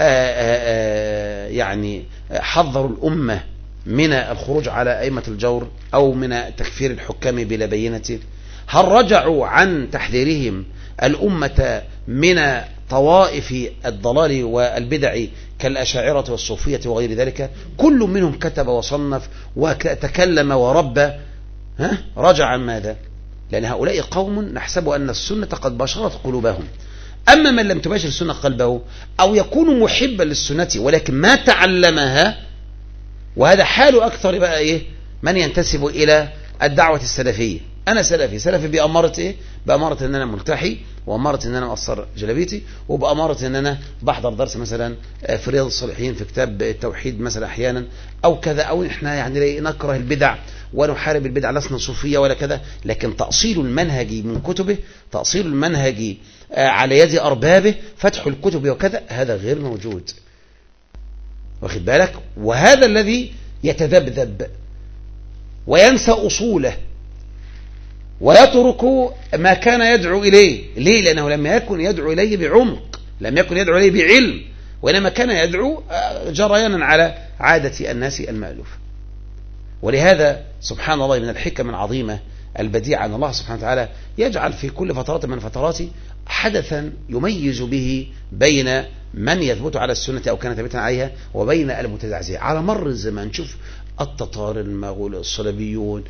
يعني حذروا الأمة من الخروج على أئمة الجور أو من تكفير الحكام بلا بينة؟ هل رجعوا عن تحذيرهم الأمة من طوائف الضلال والبدع كالأشاعرة والصوفية وغير ذلك؟ كل منهم كتب وصنف وتكلم وربى، رجع عن ماذا؟ لأن هؤلاء قوم نحسب أن السنة قد بشرت قلوبهم. أما من لم تباشر السنة قلبه أو يكون محبا للسنة ولكن ما تعلمها، وهذا حال أكثر بقى إيه من ينتسب إلى الدعوة السلفية. أنا سلفي بأمارة إيه؟ بأمارة أن أنا ملتحي، وأمارة أن أنا مقصر جلبيتي، وبأمارة أن أنا بحضر درس مثلا في رياض الصالحين في كتاب التوحيد مثلا أحيانا أو كذا، أو إحنا يعني نكره البدع ونحارب البدع، لسنا صوفية ولا كذا. لكن تأصيل المنهج من كتبه، تأصيل المنهج على يد أربابه، فتح الكتب وكذا، هذا غير موجود، واخد بالك؟ وهذا الذي يتذبذب وينسى أصوله ويترك ما كان يدعو إليه. ليه؟ لأنه لم يكن يدعو إليه بعمق، لم يكن يدعو إليه بعلم، وإنما كان يدعو جريانا على عادة الناس المألوفة. ولهذا سبحان الله من الحكم العظيمة البديعة أن الله سبحانه وتعالى يجعل في كل فترات من فتراته حدثا يميز به بين من يثبت على السنة أو كان ثابتا عليها وبين المتزعزع. على مر الزمان شوف التتار، المغول، الصليبيون،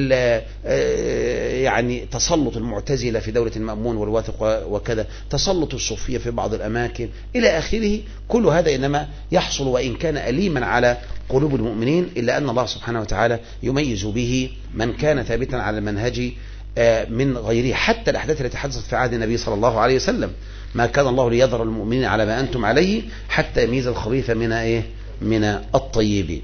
يعني تسلط المعتزلة في دولة المأمون والواثق وكذا، تسلط الصوفية في بعض الأماكن إلى آخره. كل هذا إنما يحصل وإن كان أليما على قلوب المؤمنين، إلا أن الله سبحانه وتعالى يميز به من كان ثابتا على المنهج من غيره. حتى الأحداث التي حدثت في عهد النبي صلى الله عليه وسلم، ما كان الله ليذر المؤمنين على ما أنتم عليه حتى يميز الخبيث من الطيب.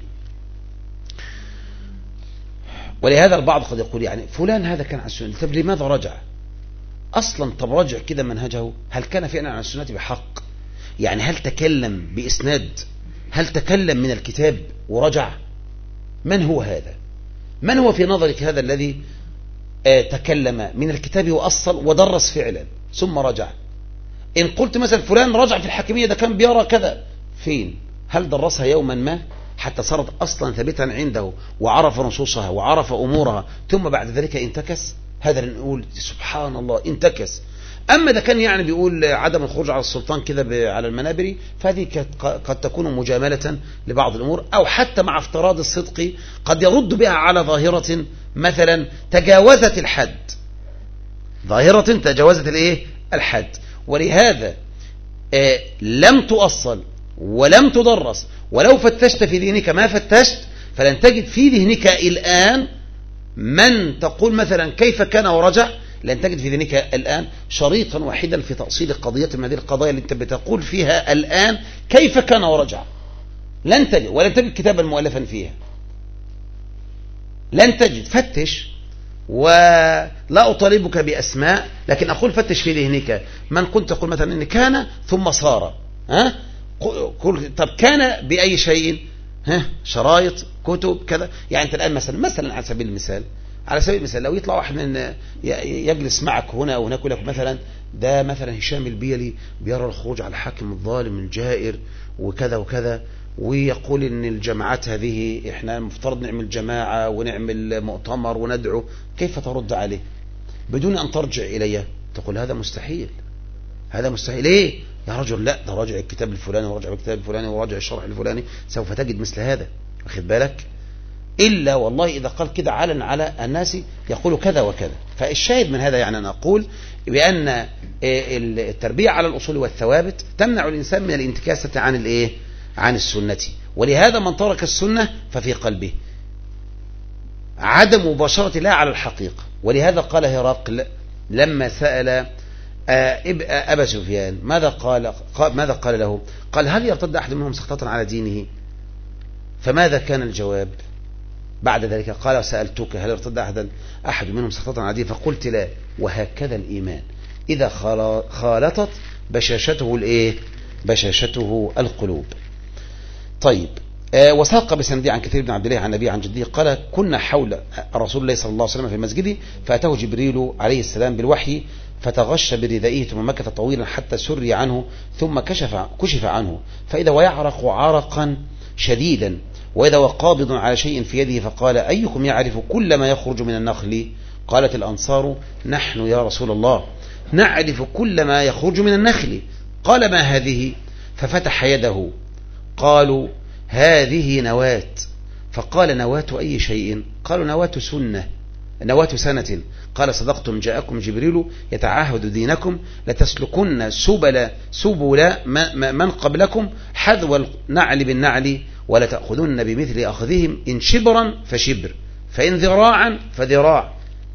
ولهذا البعض قد يقول يعني فلان هذا كان على السنة، طب لماذا رجع أصلا؟ طب رجع كده منهجه، هل كان فعلا على السنة بحق؟ يعني هل تكلم بإسناد؟ هل تكلم من الكتاب ورجع؟ من هو هذا؟ من هو في نظرك هذا الذي تكلم من الكتاب وأصل ودرس فعلا ثم رجع؟ إن قلت مثلا فلان رجع في الحاكمية، ده كان بيرى كذا، فين؟ هل درسها يوما ما حتى صارت أصلا ثابتا عنده وعرف نصوصها وعرف أمورها ثم بعد ذلك انتكس؟ هذا نقول سبحان الله انتكس. أما ده كان يعني بيقول عدم الخروج على السلطان كذا على المنابر، فهذه قد تكون مجاملة لبعض الأمور، أو حتى مع افتراض الصدق قد يرد بها على ظاهرة مثلا تجاوزت الحد، ظاهرة تجاوزت الحد. ولهذا لم تؤصل ولم تدرس، ولو فتشت في ذهنك ما فتشت فلن تجد في ذهنك الآن من تقول مثلا كيف كان ورجع، لن تجد في ذهنك الآن شريطا واحدا في تأصيل قضية من هذه القضايا اللي انت بتقول فيها الآن كيف كان ورجع، لن تجد، ولن تجد كتابا مؤلفا فيها، لن تجد. فتش، ولا أطالبك بأسماء، لكن أقول فتش في ذهنك من كنت تقول مثلا إن كان ثم صار، طب كان بأي شيء؟ شرايط، كتب، كذا. يعني أنت الآن مثلا على سبيل المثال لو يطلع واحد من يجلس معك هنا أو هناك يقول لك مثلا ده مثلا هشام البيلي بيرى الخروج على الحاكم الظالم الجائر وكذا وكذا، ويقول ان الجماعات هذه احنا المفترض نعمل جماعة ونعمل مؤتمر وندعو، كيف ترد عليه بدون ان ترجع اليه؟ تقول هذا مستحيل، هذا مستحيل. ليه يا رجل؟ لا، ده راجع الكتاب الفلاني وراجع الكتاب الفلاني وراجع الشرح الفلاني، سوف تجد مثل هذا، واخد بالك؟ إلا والله إذا قال كده علن على الناس يقول كذا وكذا. فالشاهد من هذا يعني أنا أقول بأن التربية على الأصول والثوابت تمنع الإنسان من الانتكاسة عن السنة. ولهذا من ترك السنة ففي قلبه عدم مباشرة الله على الحقيقة. ولهذا قال هرقل لما سأل أبا سفيان ماذا قال له؟ قال هل يرتد أحد منهم سخطة على دينه؟ فماذا كان الجواب بعد ذلك؟ قال سألتك هل ارتد أحد منهم سخطة عادية فقلت لا. وهكذا الإيمان إذا خالطت بشاشته بشاشته القلوب. طيب، وساق بسندي عن كثير بن عبد الله عن نبي عن جده قال كنا حول رسول الله صلى الله عليه وسلم في المسجد فأتاه جبريل عليه السلام بالوحي فتغش بردائه ثم مكث طويلا حتى سري عنه ثم كشف عنه فإذا ويعرق عرقا شديدا وإذا وقابض على شيء في يده فقال أيكم يعرف كل ما يخرج من النخل؟ قالت الأنصار نحن يا رسول الله نعرف كل ما يخرج من النخل. قال ما هذه؟ ففتح يده. قالوا هذه نواة. فقال نواة أي شيء؟ قالوا نواة سنة. قال صدقتم جاءكم جبريل يتعاهد دينكم لتسلكن سبل من قبلكم حذو النعل بالنعل ولا تأخذن بمثل أخذهم إن شبرا فشبر فإن ذراعا فذراع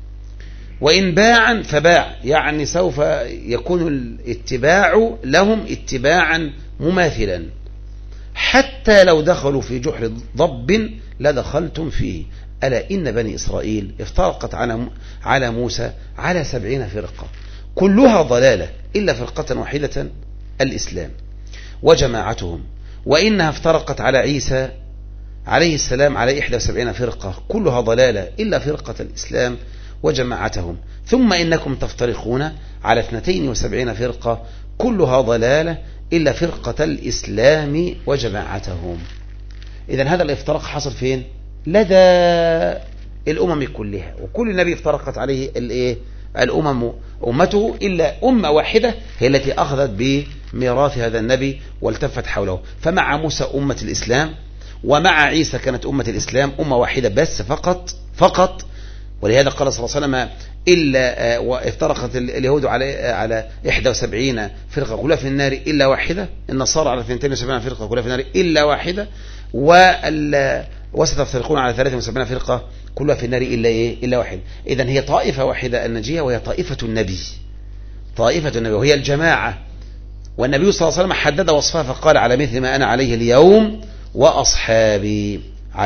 وإن باعا فباع. يعني سوف يكون الاتباع لهم اتباعا مماثلا حتى لو دخلوا في جحر ضب لدخلتم فيه. ألا إن بني إسرائيل افترقت على موسى على 70 فرقة كلها ضلالة إلا فرقة واحدة الإسلام وجماعتهم، وإنها افترقت على عيسى عليه السلام على 71 فرقة كلها ضلالة إلا فرقة الإسلام وجماعتهم، ثم إنكم تفترقون على 72 فرقة كلها ضلالة إلا فرقة الإسلام وجماعتهم. إذن هذا الافتراق حصل فين؟ لدى الأمم كلها، وكل نبي افترقت عليه الأمم أمته إلا أمة واحدة هي التي أخذت بميراث هذا النبي والتفت حوله. فمع موسى أمة الإسلام ومع عيسى كانت أمة الإسلام أمة واحدة بس فقط. ولهذا قال صلى الله عليه وسلم إلا وافترقت اليهود على 71 فرقة كلها في النار إلا واحدة، النصارى على 72 فرقة كلها في النار إلا واحدة، وستفترقون على 73 فرقة كلها في النار إلا واحد. إذن هي طائفة واحدة النجية وهي طائفة النبي وهي الجماعة. والنبي صلى الله عليه وسلم حدد وصفها فقال على مثل ما أنا عليه اليوم وأصحابي.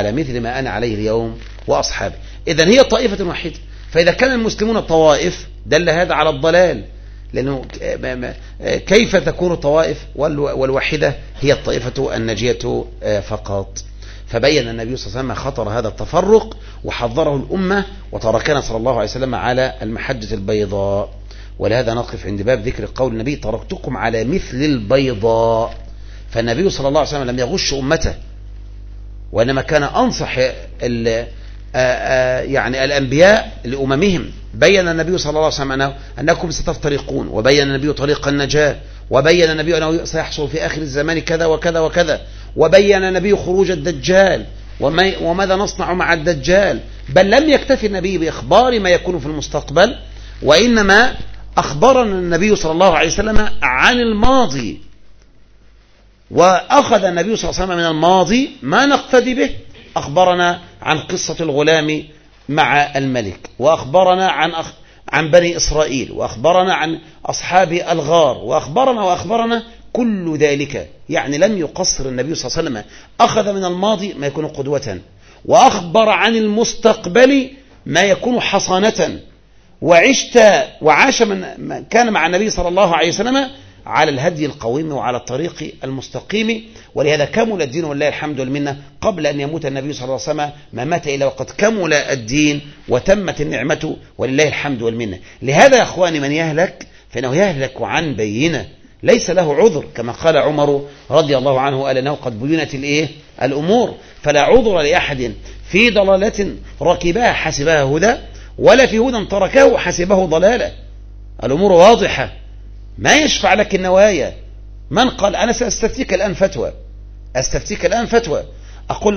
إذن هي طائفة واحدة. فإذا كان المسلمون طوائف دل هذا على الضلال، لأنه كيف تكون الطوائف والواحدة هي الطائفة النجية فقط. فبين النبي صلى الله عليه وسلم خطر هذا التفرق وحذره الأمة وتركنا صلى الله عليه وسلم على المحجة البيضاء. ولهذا نقف عند باب ذكر قول النبي تركتكم على مثل البيضاء. فالنبي صلى الله عليه وسلم لم يغش أمته، وإنما كان أنصح يعني الأنبياء لأممهم. بين النبي صلى الله عليه وسلم أنكم ستفترقون، وبين النبي طريق النجاة، وبين النبي أنه سيحصل في آخر الزمان كذا وكذا وكذا، وبين النبي خروج الدجال وماذا نصنع مع الدجال. بل لم يكتفي النبي بإخبار ما يكون في المستقبل، وإنما أخبرنا النبي صلى الله عليه وسلم عن الماضي، وأخذ النبي صلى الله عليه وسلم من الماضي ما نقتدي به. أخبرنا عن قصة الغلام مع الملك، وأخبرنا عن بني إسرائيل، وأخبرنا عن أصحاب الغار، وأخبرنا كل ذلك. يعني لم يقصر النبي صلى الله عليه وسلم، أخذ من الماضي ما يكون قدوة، وأخبر عن المستقبل ما يكون حصانة، وعاش من كان مع النبي صلى الله عليه وسلم على الهدي القويم وعلى الطريق المستقيم. ولهذا كمل الدين ولله الحمد والمنة قبل أن يموت النبي صلى الله عليه وسلم، ما مات إلا وقد كمل الدين وتمت النعمة ولله الحمد والمنة. لهذا يا أخواني من يهلك فإنه يهلك عن بينة، ليس له عذر، كما قال عمر رضي الله عنه قال أنه قد بينت الأمور، فلا عذر لأحد في ضلالة ركبها حسبها هدى، ولا في هدى تركه حسبه ضلالة. الأمور واضحة، ما يشفع لك النوايا. من قال أنا سأستفتيك الآن فتوى، أقول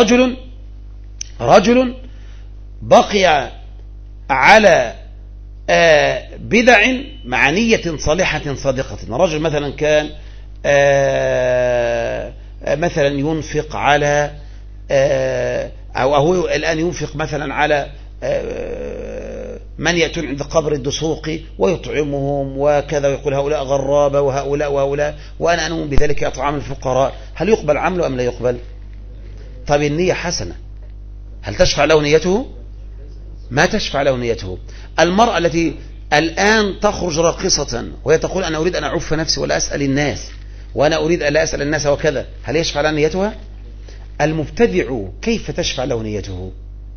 رجل بقي على بدع مع نية صالحة صادقة. رجل مثلا كان مثلا ينفق على أو هو الآن ينفق مثلا على من يأتون عند قبر الدسوقي ويطعمهم وكذا، ويقول هؤلاء غرابة وهؤلاء وأنا أنوم بذلك أطعام الفقراء. هل يقبل عمله أم لا يقبل؟ طب النية حسنة، هل تشفع له نيته؟ ما تشفع له نيته. المرأة التي الآن تخرج راقصة وهي تقول أنا أريد أن أعف نفسي ولا أسأل الناس، وأنا أريد أن لا أسأل الناس وكذا، هل يشفع لها نيتها؟ المبتدع كيف تشفع له نيته؟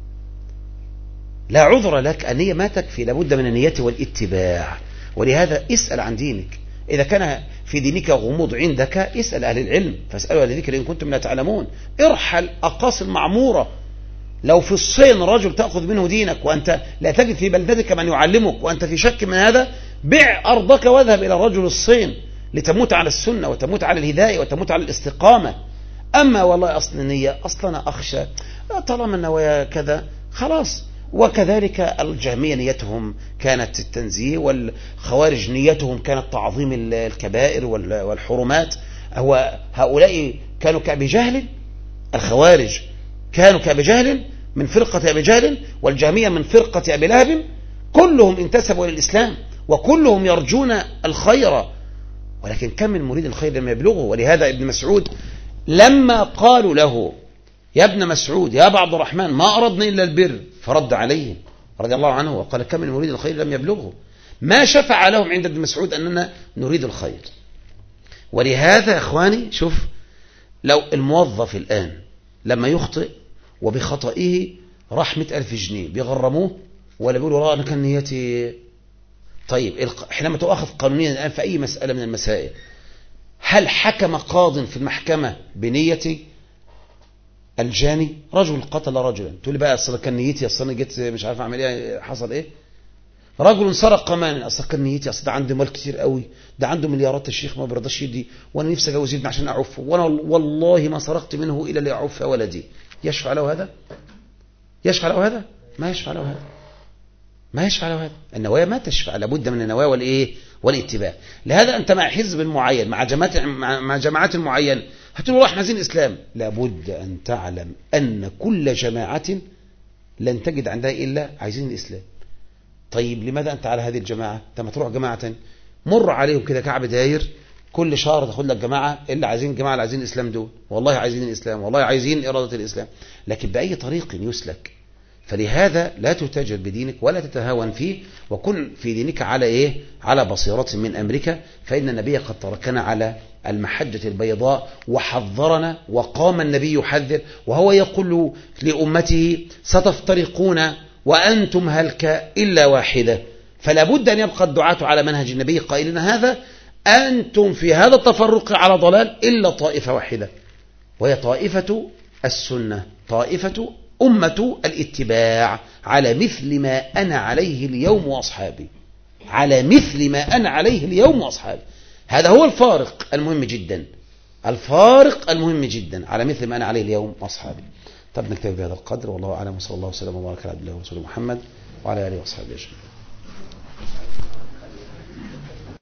لا عذر لك، النية ما تكفي، لابد من النية والاتباع. ولهذا اسأل عن دينك، إذا كان في دينك غموض عندك اسأل أهل العلم، فاسألوا أهل الذكر إن كنتم لا تعلمون. ارحل أقاصي المعمورة، لو في الصين رجل تأخذ منه دينك وأنت لا تجد في بلدتك من يعلمك وأنت في شك من هذا، بع أرضك واذهب إلى رجل الصين لتموت على السنة وتموت على الهداية وتموت على الاستقامة. أما والله أصل النية أصلا أخشى، طالما النوايا كذا خلاص. وكذلك الجهمية نيتهم كانت التنزيه، والخوارج نيتهم كانت تعظيم الكبائر والحرمات. هؤلاء كانوا كأبي جهل، الخوارج كانوا كأبي جهل من فرقة أبي جهل، والجهمية من فرقة أبي لهب، كلهم انتسبوا إلى الإسلام وكلهم يرجون الخير، ولكن كم من مريد الخير لم يبلغه. ولهذا ابن مسعود لما قالوا له يا ابن مسعود يا أبا عبد الرحمن ما أردنا إلا البر، فرد عليهم رضي الله عنه وقال كم من مريد الخير لم يبلغه. ما شفع لهم عند ابن مسعود أننا نريد الخير. ولهذا يا إخواني شوف، لو الموظف الآن لما يخطئ وبخطئه راح 100,000 جنيه بيغرموه ولا بيقولوا والله أنا كان نيتي؟ طيب حينما تؤخذ قانونيا الآن في أي مسألة من المسائل، هل حكم قاض في المحكمة بنية الجاني؟ رجل قتل رجلا، تقول لي بقى أصلا كان نيتي، أصلا جيت مش عارف أعمل إيه، حصل إيه؟ رجل سرق قمانا، أصلا كان نيتي، أصلا ده عنده مال كتير قوي، ده عنده مليارات الشيخ ما بيرضاش يدي، وأنا نفسي أجوز ابني عشان أعفه، وأنا والله ما سرقت منه إلا لأعف ولدي. يشفع له هذا؟ يشفع له هذا؟ ما يشفع له هذا، ما يشفع له هذا. النوايا ما تشفع، لابد من النوايا والإيه والاتباع. لهذا أنت مع حزب معين، مع جماعات معينة، هتقول راح عايزين الإسلام، لابد أن تعلم أن كل جماعة لن تجد عندها إلا عايزين الإسلام. طيب لماذا أنت على هذه الجماعة؟ أنت ما تروح جماعة مر عليهم كده كعب داير، كل شهر تاخد لك جماعة إلا عايزين الجماعة اللي عايزين الإسلام دول، والله عايزين الإسلام، والله عايزين إرادة الإسلام، لكن بأي طريق يسلك. فلهذا لا تتاجر بدينك ولا تتهاون فيه، وكن في دينك على إيه؟ على بصيرة من أمرك، فإن النبي قد تركنا على المحجة البيضاء وحذرنا، وقام النبي يحذر وهو يقول لأمته ستفترقون وأنتم هلك إلا واحدة. فلا بد أن يبقى الدعاة على منهج النبي قائلين هذا، أنتم في هذا التفرق على ضلال إلا طائفة واحدة، وهي طائفة السنة، طائفة أمة الاتباع، على مثل ما أنا عليه اليوم وأصحابي، على مثل ما أنا عليه اليوم وأصحابي. هذا هو الفارق المهم جدا، الفارق المهم جدا، على مثل ما أنا عليه اليوم وأصحابي. طب نكتفي بهذا القدر، والله أعلم، وصلى الله وسلم وبارك على عبد الله ورسوله محمد وعلى آله وأصحابه أجمعين.